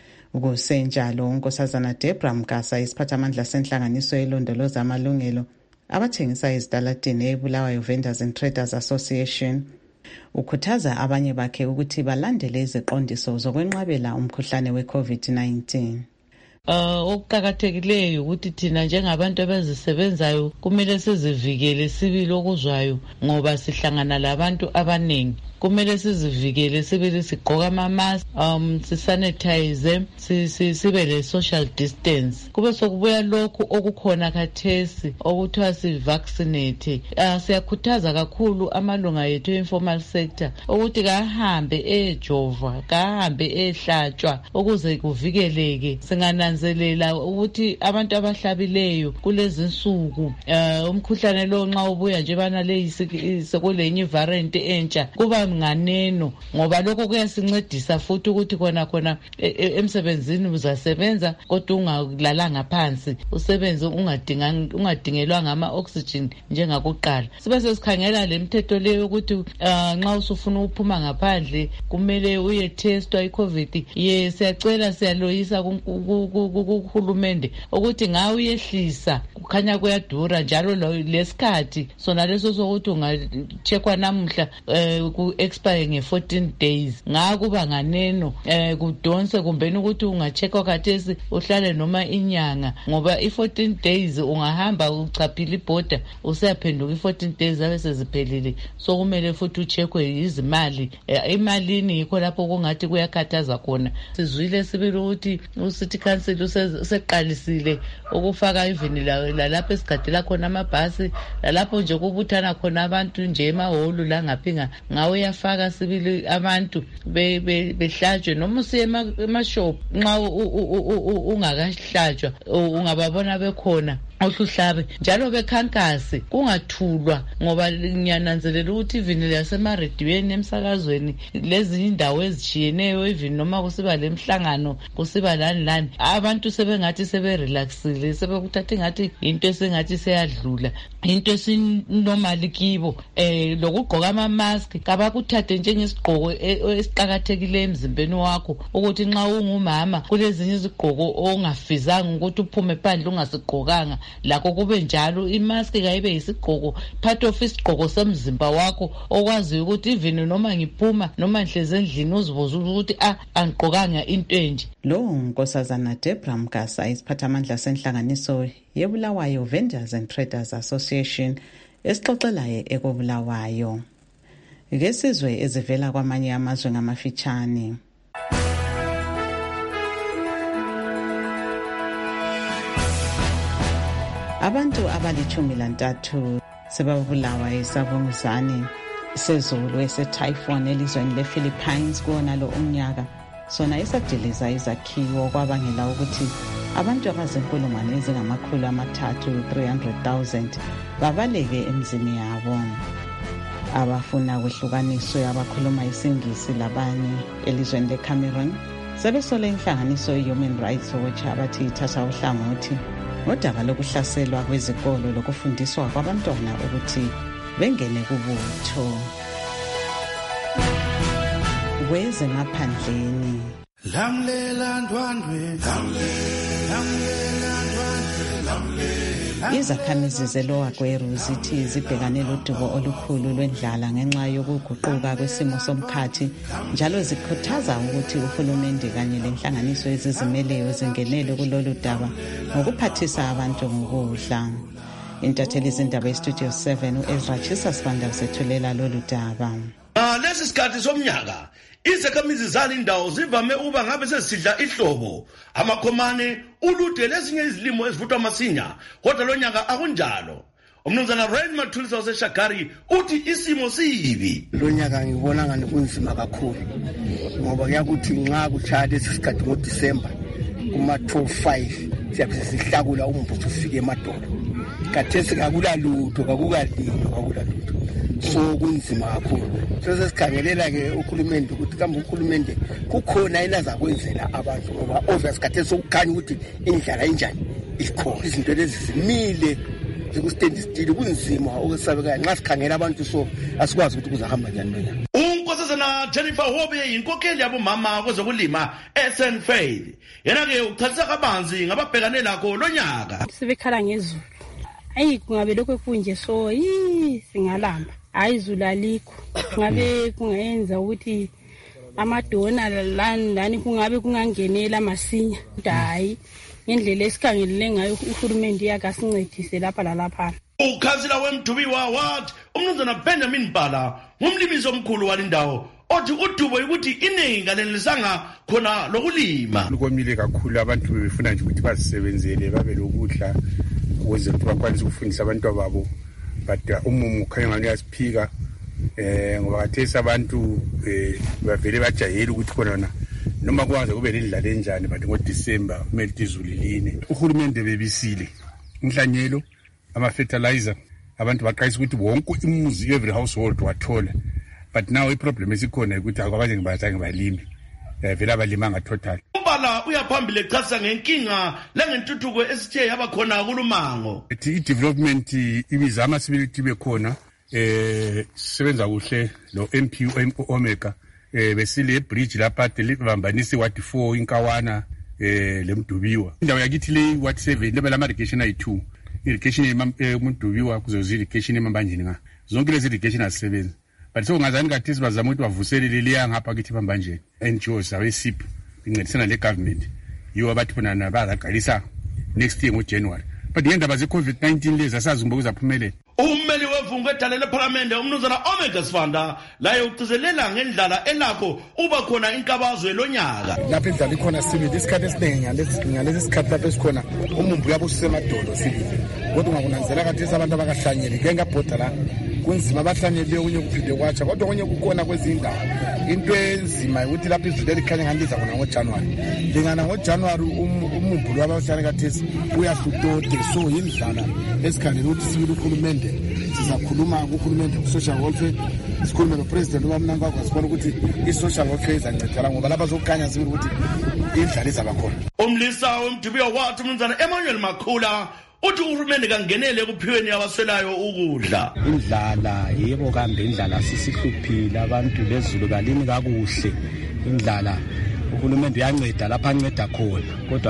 Ukusenjalo unkosazana Debra Mkasa isiphathamandla senhlanganiso elondoloza amalungelo abathengisa ezitalatini eBulawayo Vendors and Traders Association ukhuthaza abanye bakhe ukuthi balandele iziqondiso zokwenqabela umkhuhlane we-COVID nineteen. Uh, okuqakathekileyo ukuthi thina njengabantu abazisebenzayo kumele sizivikele sibili okuzwayo ngoba sihlangana labantu abaningi. Kumele sizivikele sibili sigqoka ama-mask, um sisanitize, sibe le social distance. Kube sokubuya lokhu okukhona khathesi okuthiwa sivaccinate. Uh, siyakhuthaza kakhulu amalunga yethu informal sector ukuthi kahambe ejova, kahambe ehlatshwa ukuze kuvikeleke. Singananzelela ukuthi abantu abahlabileyo kulezi nsuku uh, umkhuhlane lo nxa ubuya nje bana le sekulenye variant entsha kuba nganeno ngoba lokho kuyasincedisa futhi ukuthi khona khona emsebenzini uzasebenza kodwa ungalalanga phansi usebenze ungadinga ungadingelwa ngama oxygen njengakuqala. Sibe sesikhangela lemithetho leyo ukuthi nxa usufuna ukuphuma ngaphandle kumele uye testwa iCovid. Ye siyacela siyaloyisa kuhulumende ukuthi ngawe uyehlisa kukhanya kuyadura njalo lesikhathi sona leso sokuthi ungacheckwa namuhla ku expire nge fourteen days ngakuba nganeno eh kudonse kumbeni ukuthi ungacheckwa khathesi uhlale noma inyanga ngoba i fourteen days ungahamba uchaphila iborder usiyaphenduka i fourteen days abese ziphelile so kumele futhi ucheckwe izimali imalini yikho lapho kungathi kuyakhathaza khona. Sizwile sibili ukuthi uCity Council useqalisile ukufaka even lalapho esigadela khona amabhasi lalapho nje kubuthana khona abantu nje emahholo la ngaphinga ngawe yafaka sibili abantu behlatshwe noma usiye emashop nxa ungakahlatshwa ungababona bekhona ohluhlabe njalo bekhankasi kungathulwa ngoba ngiyananzelela ukuthi even lasemarediyweni emsakazweni lezi indawo ezitshiyeneyo even noma kusiba lemhlangano kusiba lani lani abantu sebengathi seberelaxile sebekuthatha ngathi into esengathi seyadlula into esinormal kibo eh lokugqoka ama mask kabakuthathe njengesigqoko esiqhakathekile emzimbeni wakho ukuthi nxa ungumama kulezinye izigqoko ongafizanga ukuthi uphume phandle ungasigqokanga lakho kube njalo imask kayibe yisigqoko part of isigqoko somzimba wakho okwazi ukuthi even noma ngiphuma noma ngihleze endlini uzibuza ukuthi ah angigqokanga into enje. Lo unkosazana Debra Mkasa isiphathamandla senhlanganiso yeBulawayo Vendors and Traders Association esixoxelayo ekobulawayo. Ngesizwe ezivela kwamanye amazwe ngamafitshane. Abantu abalichumi lantathu sebabulawa isabunguzane sezulu ese-typhoon elizweni le-Philippines kuwona lo umnyaka. Sona isadiliza izakhiwo kwabangela ukuthi abantu abazinkulungwane ezingamakhulu amathathu three hundred thousand babaleke emzini yabo. Abafuna kwehlukaniswe abakhuluma isingisi labanye elizweni leCameroon sebesole inhlanganiso i-Human Rights Watch abathi ithatha uhlangothi ngodaba lokuhlaselwa kwezikolo lokufundiswa kwabantwana ukuthi bengene kubutho. Kwezemaphandleni lamlela ndwandwe lamlela ndwandwe lamlela. Izakhamizi zeLower Gweru zithi zibhekane lodubo olukhulu lwendlala ngenxa yokuguquka kwesimo somkhathi, njalo zikhuthaza ukuthi uhulumende kanye lenhlanganiso ezizimeleyo zingenele kulolu daba ngokuphathisa abantu ngokudla. Intatheli izindaba eStudio seven uEzra Chisa Sibanda usethulela lolu daba. Lesi sikhathi somnyaka izakhamizi zalindawo zivame ukuba ngabe sesidla ihlobo, amakhomane, ulude lezinye izilimo ezivuthwa masinya, kodwa lo nyaka akunjalo. Umnumzana Rain Mathulisa waseShagari uthi isimo sibi. Lo nyaka ngibona ngani kunzima kakhulu ngoba kuyakuthi nxa kuchaya lesi sikhathi ngoDisemba kuma two five siyabe sihlakula umbutho ufike emadolo. Kathesi kakula lutho kakukalilo kakula lutho. So kunzima kakhulu. Sese sikhangelela ke ukhulumende ukuthi kambe ukhulumende kukhona inaza kwenzela abantu ngoba obvious kathesi sokukhanya ukuthi indlala enjani ikhona. Izinto lezi zimile zikustand still kunzima okusabeka nxa sikhangela abantu so asikwazi ukuthi kuzahamba njani lona. Unkosazana Jennifer Hobe inkokheli yabomama kwezokulima eSenfaid. Yena ke uchazisa kabanzi ngababhekane lakho lo nyaka. Sibekhala ngezulu. Ayi kungabe lokho kunje so yi singalamba. Hayi izulu alikho. Ngabe kungayenza ukuthi amadona lani lani kungabe kungangenela masinya. Hayi ngendlela esikhangelele ngayo uhulumende yakasincedise lapha lalapha. Ukhansila weMdubiwa wathi umnumzana Benjamin Bhala ngumlimisi omkhulu walindawo othi udubo ukuthi iningi kanelisanga khona lokulima. Lukomile kakhulu abantu befuna nje ukuthi bazisebenzele babe lokudla ukuze bakwanise ukufundisa abantu babo. But umumu ukhanya ngani yasiphika eh ngoba kathesa abantu eh bavele bajayela ukuthi khona noma kwanze kube lendlala enjani but ngoDisemba kumele izulu line. Uhulumende bebisile inhlanyelo ama fertilizer abantu baqayisa ukuthi wonke umuzi every household wathola, but now i problem esikhona ukuthi akwabaze ngibaza ngibalimi eh vele abalimanga total. Umbala uyaphambile echasa ngenkinga lengentuthuko esithe yaba khona kulumango. I development ibizama sibility bekhona eh sebenza kuhle lo M P Omega eh besile bridge lapha libambanisi what four inkawana eh leMdubiwa. Indawo yakithi le what seven level ama irrigation ayi two. Irrigation eMdubiwa kuzozi irrigation emambanjeni nga. Zonke lezi irrigation azisebenza. But so ngazani kathi sibazama ukuthi bavuselele liya ngapha kithi pambanjeni. N G Os awe S I P incedisana le government. Yiwo abathi bona nabaqalisa next year ngoJanuary. But yendaba ze COVID nineteen lezi asazi ngbo kuzaphumelela. Ummeli wevungu edalele eParliament umnumzana Omega Sibanda laye ucizelela ngendlala elakho uba khona inkabazwe lonyaka. Lapha indlala ikhona sibili isikhathi esiningi ngalesi ngalesi sikhathi lapha esikhona umumbu yabo usemadolo sibili. Kodwa ungakunanzela kathi abantu abakahlanyeli ke ngabhoda la kunzima abahlanyeli okunye kuphinde kwacha kodwa okunye kukhona kwezindawo. Into enzima ukuthi lapha izulu elikhanya ngandiza khona ngoJanuary. Lingana ngoJanuary umumbu wabahlanyeli kathesi uyahlutote so indlala esikhangela ukuthi sibili ukhulumende sizakhuluma kukhulumende ku-social welfare sikhulume nopresident uBamnangagwa sibona ukuthi i-social welfare izancedala ngoba lapha zokukhanya sibili ukuthi indlala izaba khona. Umlisa weMdubiwa wathi umnumzana Emmanuel Makhula uthi uhulumende kangenele ekuphiweni abaswelayo ukudla. Indlala yebo kambe indlala sisihluphile abantu bezulu kalini kakuhle indlala uhulumende uyanceda lapha anceda khona kodwa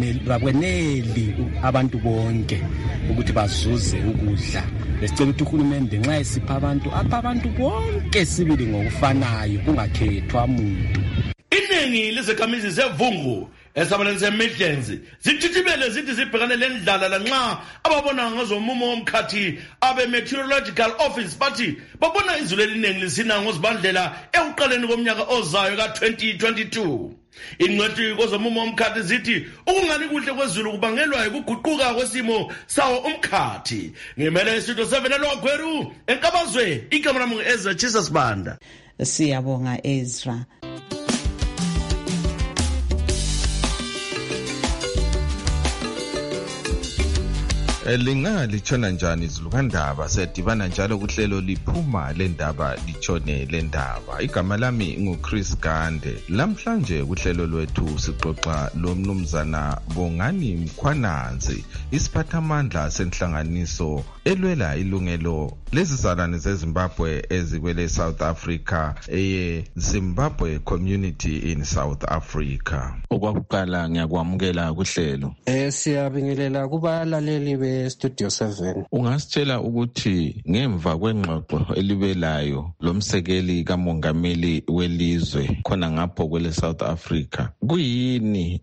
kakweneli abantu bonke ukuthi bazuze ukudla. Besicela ukuthi uhulumende nxa esipha abantu apha abantu bonke sibili ngokufanayo kungakhethwa umuntu. Iningi lezakhamizi zevungu esabalenze Midlands zithithibele zithi zibhekane lendlala lanxa ababona ngozomumo womkhathi abe meteorological office bathi babona izulu eliningi lisina ngozibandlela ekuqaleni komnyaka ozayo ka twenty twenty-two. Ingcwethi kozomumo womkhathi zithi ukungani kuhle kwezulu kubangelwa ukuguquka kwesimo sawo umkhathi. Ngemele Studio seven eLogweru enkabazwe ikamera mungu Ezra Chisa Sibanda. Siyabonga Ezra. Linga lichona njani izulu kandaba sedibana njalo kuhlelo liphuma lendaba lichone lendaba. Igama lami nguChris Gande. Lamhlanje kuhlelo lwethu sixoxa lomnumzana Bongani Mkhwananzi, isiphathamandla senhlanganiso elwela ilungelo lezizalwane zeZimbabwe ezikwele South Africa, eye Zimbabwe Community in South Africa. Okwakuqala ngiyakwamukela kuhlelo. Eh siyabingelela kubalaleli be Studio seven. Ungasitshela ukuthi ngemva kwengxoxo elibelayo lomsekeli kamongameli welizwe khona ngapho kwele South Africa, kuyini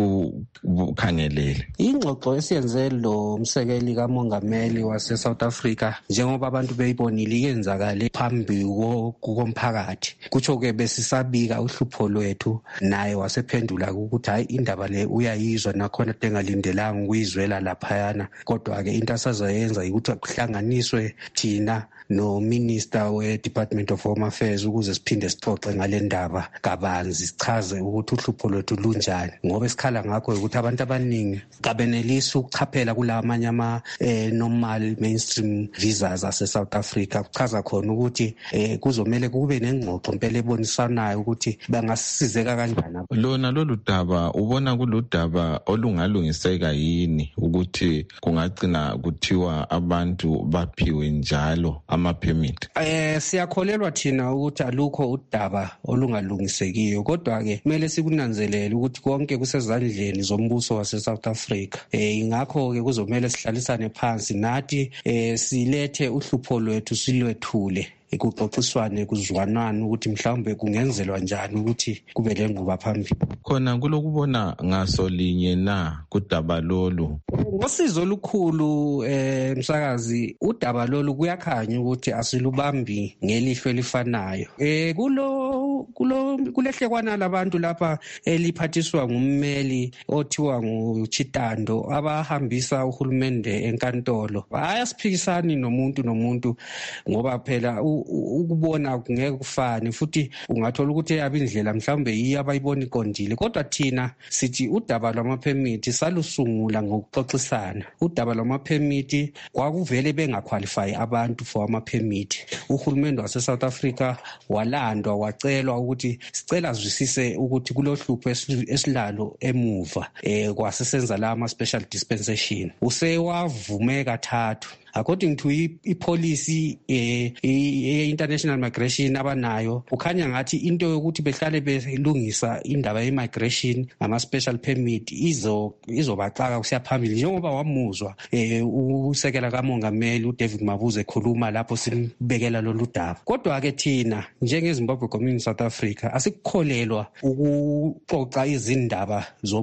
eselikukhangelele? Ingxoxo esiyenze lo msekeli kamongameli wase South Africa njengoba abantu beyibonile yenzakale phambi komphakathi, kutsho ke besisabika uhlupho lwethu, naye wasephendula ukuthi hayi indaba le uyayizwa nakhona engalindelanga ukuyizwela laphayana, kodwa ke into asazoyenza ukuthi kuhlanganiswe thina no Minister we Department of Home Affairs ukuze siphinde sixoxe ngale ndaba kabanzi, sichaze ukuthi uhlupho lwethu lunjani, ngoba esikhala ngakho ukuthi abantu abaningi kabenelisi ukuchaphela kulamanye ama eh, normal mainstream visas ase South Africa. Kuchaza khona ukuthi eh, kuzomela kube nengxoxo impela ebonisanayo ukuthi bangasizeka kanjani. Lona lolu daba ubona kuludaba olungalungiseka yini ukuthi kungagcina kuthiwa abantu baphiwe njalo ama permit? Eh siyakholelwa thina ukuthi alukho udaba olungalungisekiyo, kodwa ke kumele sikunanzelele ukuthi konke kusezandleni zombuso wase South Africa. Eh ingakho ke kuzomela sihlalisane phansi nathi eh silethe uhlupho lwethu silwethule ekuxoxiswane kuzwanana ukuthi mhlawumbe kungenzelwa njani ukuthi kube lenquba phambili. Khona kulokubona ngaso linye na kudaba lolu? Ngosizo olukhulu eh msakazi, udaba lolu kuyakhanya ukuthi asilubambi ngelihlo elifanayo. Eh kulo kulo kulehlekwana labantu lapha eliphathiswa ngummeli othiwa nguChitando abahambisa uhulumende enkantolo. Ayasiphikisani nomuntu nomuntu ngoba phela ukubona kungeke kufane, futhi ungathola ukuthi abindlela mhlawumbe yiyo abayibona iqondile, kodwa thina sithi udaba lwama-permit salusungula ngokuxoxisana. Udaba lwama-permit kwakuvele bengaqualify abantu for ama-permit. Uhulumende wase South Africa walandwa wacelwa ukuthi sicela zwisise ukuthi kulohlupho esilalo emuva eh kwasesenza la ama special dispensation. Usewavumeka kathathu according to ipolicy eh international migration abanayo. Ukhanya ngathi into yokuthi behlale belungisa indaba ye-migration ama special permit izo izobaxaka kusiyaphambili, njengoba wamuzwa eh usekela kamongameli uDavid Mabuza ekhuluma lapho simbekela lolu daba. Kodwa ke thina njenge Zimbabwe Community South Africa asikukholelwa ukuxoxa izindaba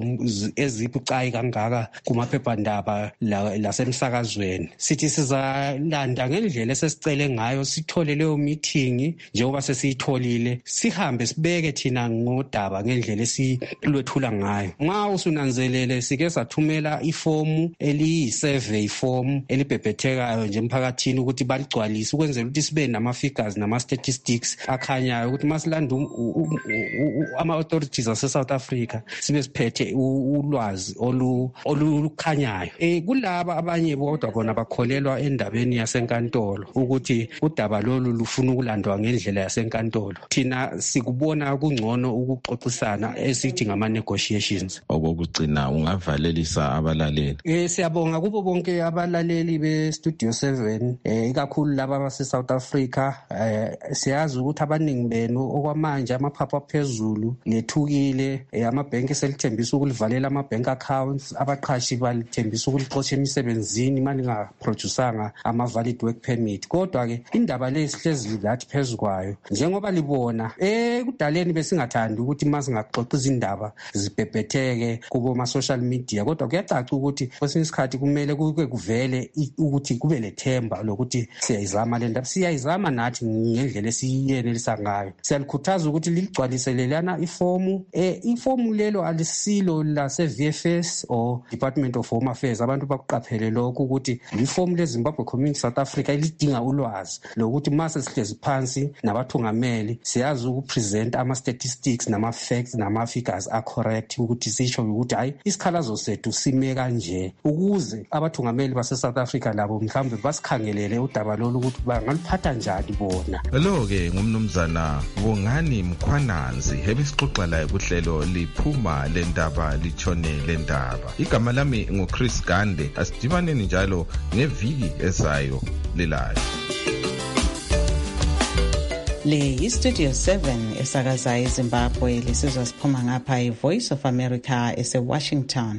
ezibucayi kangaka kumaphephandaba lasemsakazweni. Sithi sizalanda ngendlela esesicele ngayo, sithole leyo meeting njengoba sesiyitholile, sihambe sibeke thina ngodaba ngendlela esilwethula ngayo. Nxa usunanzelele sike sathumela ifomu eliyi-survey form elibhebhethekayo nje emphakathini ukuthi baligcwalise ukwenzela ukuthi sibe nama-figures nama-statistics akhanyayo ukuthi masilanda ama-authorities ase-South Africa sibe siphethe ulwazi olukhanyayo. Eh kulaba abanye bodwa bona bakholelwa endabeni yasenkantolo ukuthi udaba lolu lufuna ukulandwa ngendlela yasenkantolo. Thina sikubona kungcono ukuxoxisana esithi ngama negotiations. Okugcina ungavalelisa abalaleli. Eh siyabonga kubo bonke abalaleli be Studio seven, eh ikakhulu laba base South Africa. Eh siyazi ukuthi abaningi benu okwamanje amaphapha phezulu lethukile, eh amabhenki selithembisa ukulivalela ama bank accounts, abaqhashi balithembisa ukulixotsha emisebenzini mali nga produceanga ama valid work permit. Kodwa ke indaba le sihlezi lathi phezukwayo njengoba libona eh kudaleni besingathandi ukuthi masingaxoxa izindaba zibhebhetheke kubo ma social media, kodwa kuyacaca ukuthi kwesinye isikhathi kumele kube kuvele ukuthi kube lethemba lokuthi siyayizama le ndaba, siyayizama nathi ngendlela esiyenelisa ngayo. Siyalikhuthaza ukuthi liligcwalise lelana ifomu. Eh ifomu lelo alisilo la se V F S or Department of Home Affairs, abantu bakuqaphele lokho ukuthi ifomu le-Zimbabwe Community South Africa elidinga ulwazi lokuthi mase sihlezi phansi nabathungameli siyazi ukupresent ama-statistics nama-facts nama-figures are-correct ukuthi sisho ukuthi hayi isikhalazo sethu sime kanje ukuze abathungameli base-South Africa labo mhlawumbe basikhangelele udaba lolu ukuthi bangaliphatha njani bona. Lo-ke ngumnumzana Bongani Mkhwananzi ebesixoxa laye kuhlelo liphuma le ndaba litshone le ndaba. Igama lami nguChris Gande, asidibaneni njalo ngeviki ezayo lilayo. Le iStudio seven esakaza eZimbabwe lisizwa siphuma ngapha iVoice of America ese-Washington.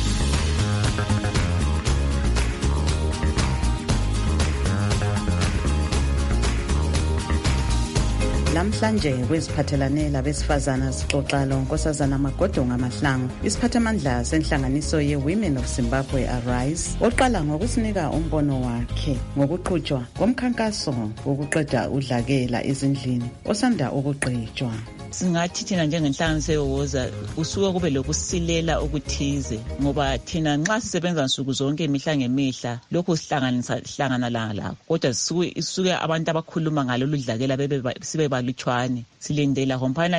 Namhlanje kweziphathelane labesifazana sixoxa lo Nkosazana Magodo Ngamahlangu, isiphathamandla senhlanganiso ye-Women of Zimbabwe Arise, oqala ngokusinika umbono wakhe ngokuqhutshwa komkhankaso wokuqeda udlakela ezindlini osanda ukuqedwa. Singathi thina njengenhlanganiso yeWoza usuke kube lokusilela okuthize ngoba thina nxa sisebenza nsuku zonke imihla ngemihla lokho sihlanganisa hlangana la la kodwa sisuke abantu abakhuluma ngalolu dlakela bebe sibe balutshwane silindela hompana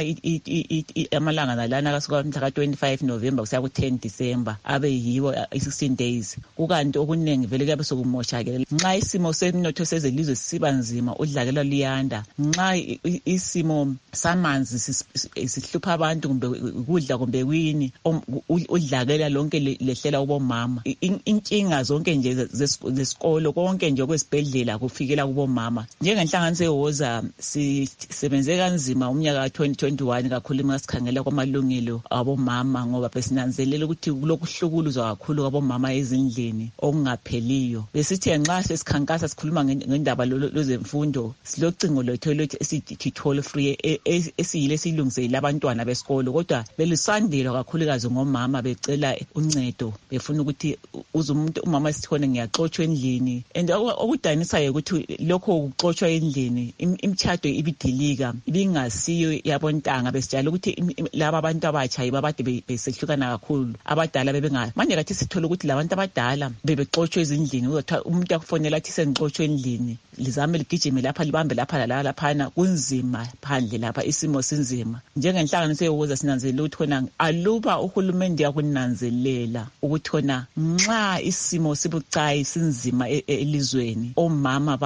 amalanga nalana kasuka mhla ka twenty-five November kusiya ku ten December abe yiwo sixteen days kukanti okuningi vele kuyabe sokumoshakela nxa isimo semnotho sezelizwe siba nzima udlakela liyanda nxa isimo samanzi sihlupha abantu kumbe ukudla kumbe kwini udlakela lonke lehlela kubomama inkinga zonke nje zesikolo konke nje kwesibhedlela kufikela kubomama njengenhlanganiso yeWoza sisebenze kanzima umnyaka ka twenty twenty-one kakhulu masikhangela kwamalungelo abomama ngoba besinanzelela ukuthi kulokuhlukuluzwa kakhulu kwabomama ezindlini okungapheliyo besithi nxa sesikhankasa sikhuluma ngendaba lozemfundo silocingo lwethu lokuthi esithi toll free esiyile silungisele abantwana besikolo kodwa belisandelo kakhulukazi ngomama becela uncedo befuna ukuthi uzumuntu umama sithone ngiyaxoxwa endlini and okudanisayo ukuthi lokho ukuxoxwa endlini imtchado ibidilika ibingasiyo yabontanga besijala ukuthi laba abantu abatsha yibabade besehlukana kakhulu abadala bebenga manje kathi sithola ukuthi labantu abadala bebexoxwa ezindlini umuntu akufonela athi sengixoxwa endlini lizame ligijime lapha libambe lapha la laphana kunzima phandle lapha isimo sinzima njengenhlanganiso yeWoza sinanzelela ukuthi khona aluba uhulumende yakunanzelela ukuthi khona nxa isimo sibucayi sinzima elizweni omama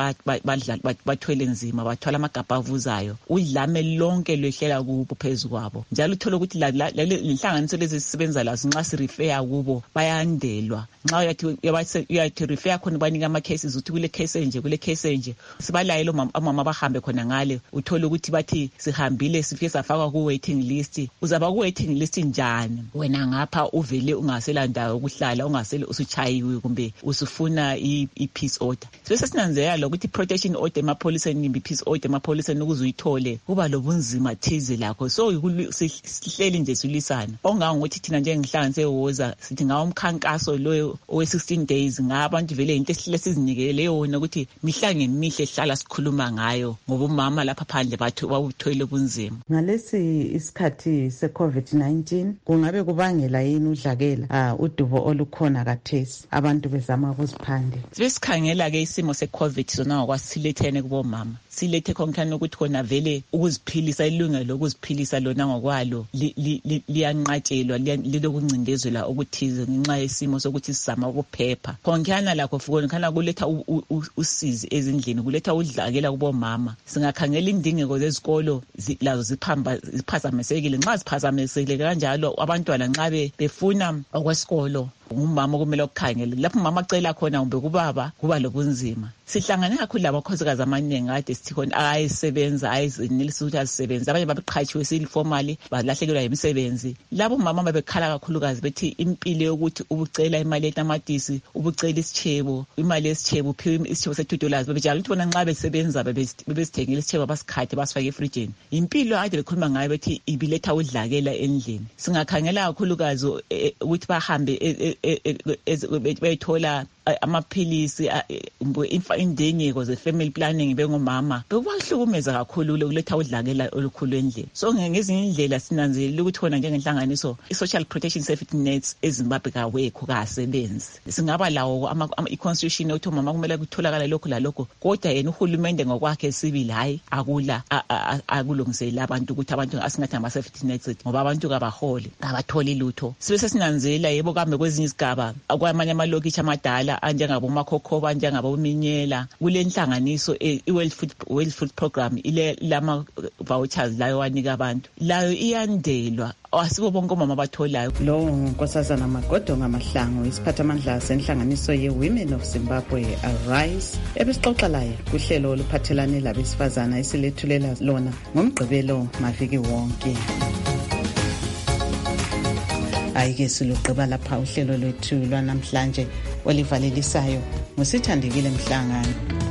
bathwele nzima bathwala amagabha avuzayo udlame lonke lehlela kubo phezukwabo njalo uthola ukuthi lenhlanganiso lezi sisebenza lazo nxa sirefer kubo bayandelwa nxa uyathi uyathi refer khona banika ama cases uthi kule case nje kule case nje sibalayelo omama bahambe khona ngale uthola ukuthi bathi sihambile sifike safakwa ku waiting list uzaba ku waiting list njani wena ngapha uvele ungasela ndawo ukuhlala ungasele usuchayiwe kumbe usufuna i-peace order bese sinanzelela ukuthi protection order emapholiseni nimbi peace order emapholiseni ukuze uyithole kuba lobunzima thize lakho so sihleli nje silisana ongangokuthi thina njengenhlanganiso yeWoza sithi ngawo umkhankaso lo owe sixteen days ngabantu vele into esihle sizinikele yona ukuthi mihla ngemihle ehlala sikhuluma ngayo ngoba umama lapha phandle bathu bawuthwele bunzima ngalesi isikhathi se-COVID nineteen kungabe kubangela yini udlakela uh, udubo olukhona kathesi abantu bezama ukuziphande sesikhangela ke isimo se-COVID sona ngokwasithilethene kubomama silethe konkhana ukuthi khona vele ukuziphilisa ilungelo lokuziphilisa lona ngokwalo liyanqatshelwa lilokuncindezela okuthize ngenxa yesimo sokuthi sizama ukuphepha konkhana lakho futhi khona kuletha usizi ezindlini kuletha udlakela kubomama singakhangela indingeko zezikolo lazo ziphamba ziphazamisekile nxa ziphazamisekile kanjalo abantwana nxa befuna okwesikolo umama kumele ukukhangele lapho umama acela khona kumbe kubaba kuba lobunzima sihlangana kakhulu labakhosikazi amaningi ade sithi khona ayisebenza ayizenelisa ukuthi azisebenze abanye babeqhatshiwe siliformally balahlekelwa imisebenzi labo mama babekhala kakhulukazi bethi impilo yokuthi ubucela imali yetamatisi ubucela isitshebo imali yesitshebo uphiwe isitshebo se two dollars bebejala ukuthi bona nxa besebenza bebesithengile isitshebo basikhathe basifake efrijini impilo ade bekhuluma ngayo bethi ibiletha udlakela endlini singakhangela kakhulukazi ukuthi bahambe bethola amaphilisi indenyeko ze-family planning bengomama bekubahlukumeza kakhulu ukuletha udlakela olukhulu endlini. So ngezinye indlela sinanzelela ukuthi khona njengenhlanganiso i-social protection safety nets eZimbabwe kawekho kasebenzi. Singaba lawo i-constitution yokuthi umama kumele kutholakala lokho lalokho, kodwa yena uhulumende ngokwakhe sibili hayi akula akulungisela abantu ukuthi abantu asingathi ama-safety nets ngoba abantu kabaholi abatholi lutho. Sibe sesinanzela yebo kambe kwezinye izigaba kwamanye amalokitshi amadala anjengabo Makhokhoba njengabo Minyela kule nhlanganiso i-World Food World Food Program ile lama vouchers layo wanika abantu layo iyandelwa asibo bonke omama abatholayo. Lo nkosazana Magodo ngamahlango isiphathamandla senhlanganiso ye-Women of Zimbabwe Arise ebesixoxa laye kuhlelo oluphathelane labesifazana esilethulela lona ngomgqibelo maviki wonke. Ayike siluqeba lapha uhlelo lwethu lwanamhlanje olivalelisayo ngusithandekile Mhlangana.